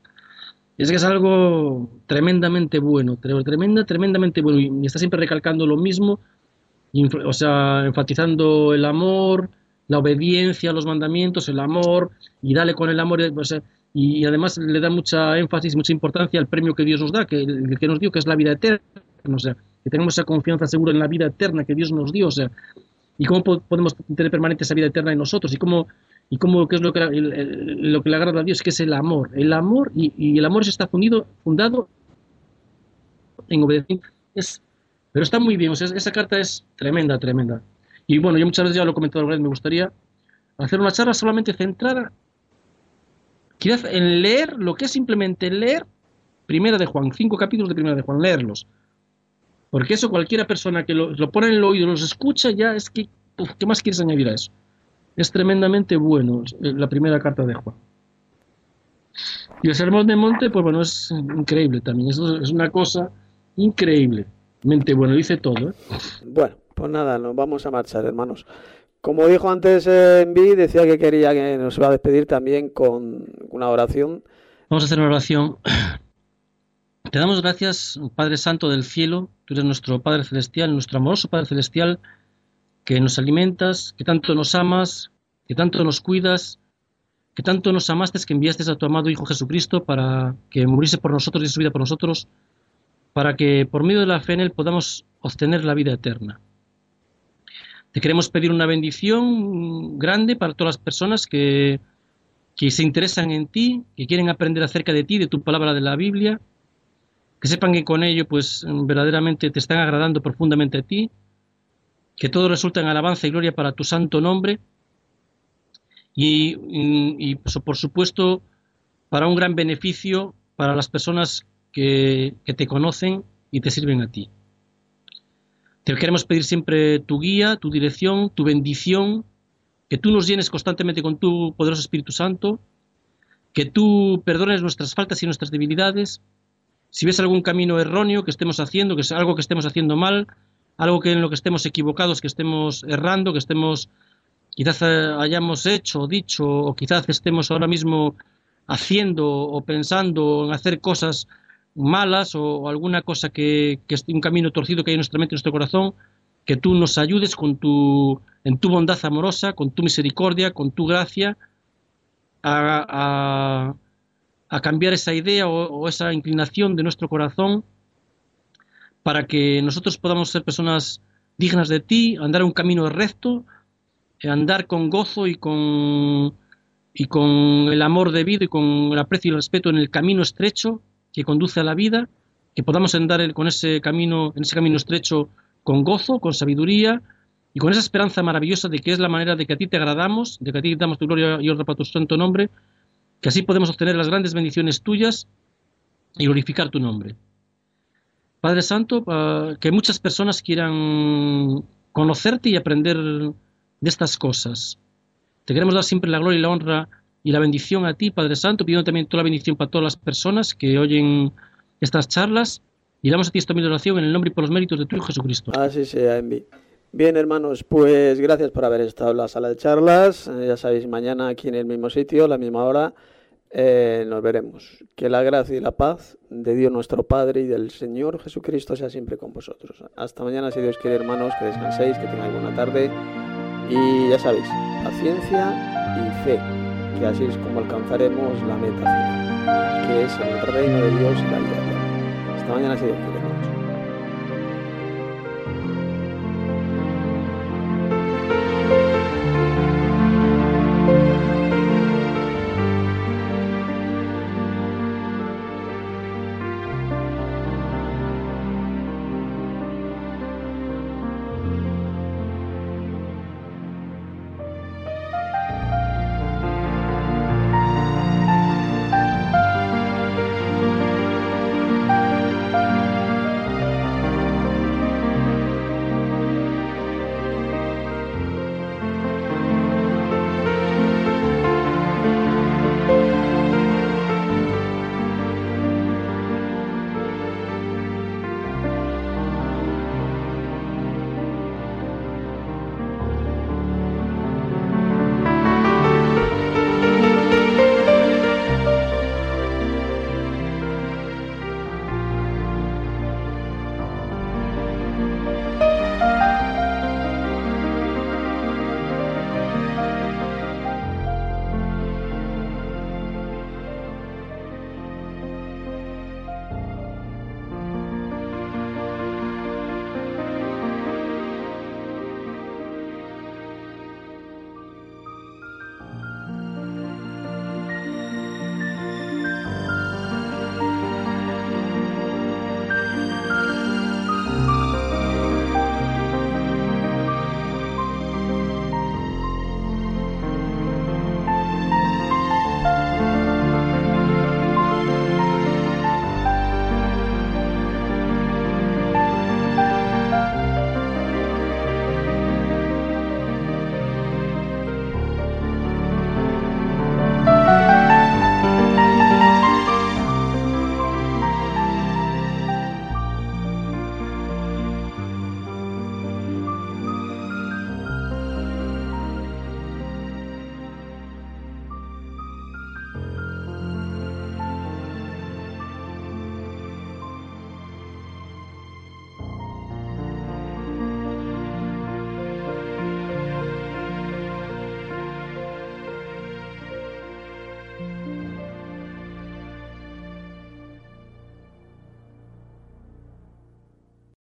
tremendamente bueno, tremendamente bueno, y está siempre recalcando lo mismo, o sea, enfatizando el amor, la obediencia a los mandamientos, el amor, y dale con el amor, o sea, y además le da mucha énfasis, mucha importancia al premio que Dios nos da, que nos dio, que es la vida eterna, o sea, que tenemos esa confianza segura en la vida eterna que Dios nos dio, o sea, y cómo podemos tener permanente esa vida eterna en nosotros, y cómo qué es lo que le agrada a Dios, que es el amor, y el amor está fundado en obediencia, pero está muy bien, o sea, esa carta es tremenda, y bueno, yo muchas veces ya lo he comentado alguna vez, me gustaría hacer una charla solamente centrada quizás en leer lo que es simplemente leer Primera de Juan, 5 capítulos de Primera de Juan, leerlos. Porque eso cualquiera persona que lo pone en el oído, los escucha, ya es que, ¿qué más quieres añadir a eso? Es tremendamente bueno la primera carta de Juan. Y el Sermón del Monte, pues bueno, es increíble también. Es una cosa increíblemente bueno, dice todo, ¿eh? Bueno, Pues nada, nos vamos a marchar, hermanos. Como dijo antes Envi, decía que quería que nos iba a despedir también con una oración. Vamos a hacer una oración. Te damos gracias, Padre Santo del cielo, tú eres nuestro Padre Celestial, nuestro amoroso Padre Celestial, que nos alimentas, que tanto nos amas, que tanto nos cuidas, que tanto nos amaste que enviaste a tu amado Hijo Jesucristo para que muriese por nosotros y su vida por nosotros, para que por medio de la fe en Él podamos obtener la vida eterna. Te queremos pedir una bendición grande para todas las personas que se interesan en ti, que quieren aprender acerca de ti, de tu palabra de la Biblia, que sepan que con ello pues verdaderamente te están agradando profundamente a ti, que todo resulta en alabanza y gloria para tu santo nombre y pues, por supuesto para un gran beneficio para las personas que te conocen y te sirven a ti. Te queremos pedir siempre tu guía, tu dirección, tu bendición, que tú nos llenes constantemente con tu poderoso Espíritu Santo, que tú perdones nuestras faltas y nuestras debilidades. Si ves algún camino erróneo que estemos haciendo, que es algo que estemos haciendo mal, algo que en lo que estemos equivocados, que estemos errando, que estemos quizás hayamos hecho o dicho, o quizás estemos ahora mismo haciendo o pensando en hacer cosas malas o alguna cosa que es un camino torcido que hay en nuestra mente y en nuestro corazón, que tú nos ayudes en tu bondad amorosa, con tu misericordia, con tu gracia, a cambiar esa idea o esa inclinación de nuestro corazón para que nosotros podamos ser personas dignas de ti, andar un camino recto, andar con gozo y con el amor debido y con el aprecio y el respeto en el camino estrecho que conduce a la vida, que podamos andar en ese camino estrecho con gozo, con sabiduría y con esa esperanza maravillosa de que es la manera de que a ti te agradamos, de que a ti damos tu gloria y honra para tu santo nombre, que así podemos obtener las grandes bendiciones tuyas y glorificar tu nombre. Padre Santo, que muchas personas quieran conocerte y aprender de estas cosas. Te queremos dar siempre la gloria y la honra y la bendición a ti, Padre Santo, pidiendo también toda la bendición para todas las personas que oyen estas charlas, y damos a ti esta humilde oración en el nombre y por los méritos de tu Hijo Jesucristo. Así sea, Envi. Bien, hermanos, pues gracias por haber estado en la sala de charlas. Ya sabéis, mañana aquí en el mismo sitio, a la misma hora, nos veremos. Que la gracia y la paz de Dios nuestro Padre y del Señor Jesucristo sea siempre con vosotros. Hasta mañana, si Dios quiere, hermanos, que descanséis, que tengáis buena tarde. Y ya sabéis, paciencia y fe, que así es como alcanzaremos la meta final, que es el reino de Dios y la vida eterna. Hasta mañana, si Dios quiere.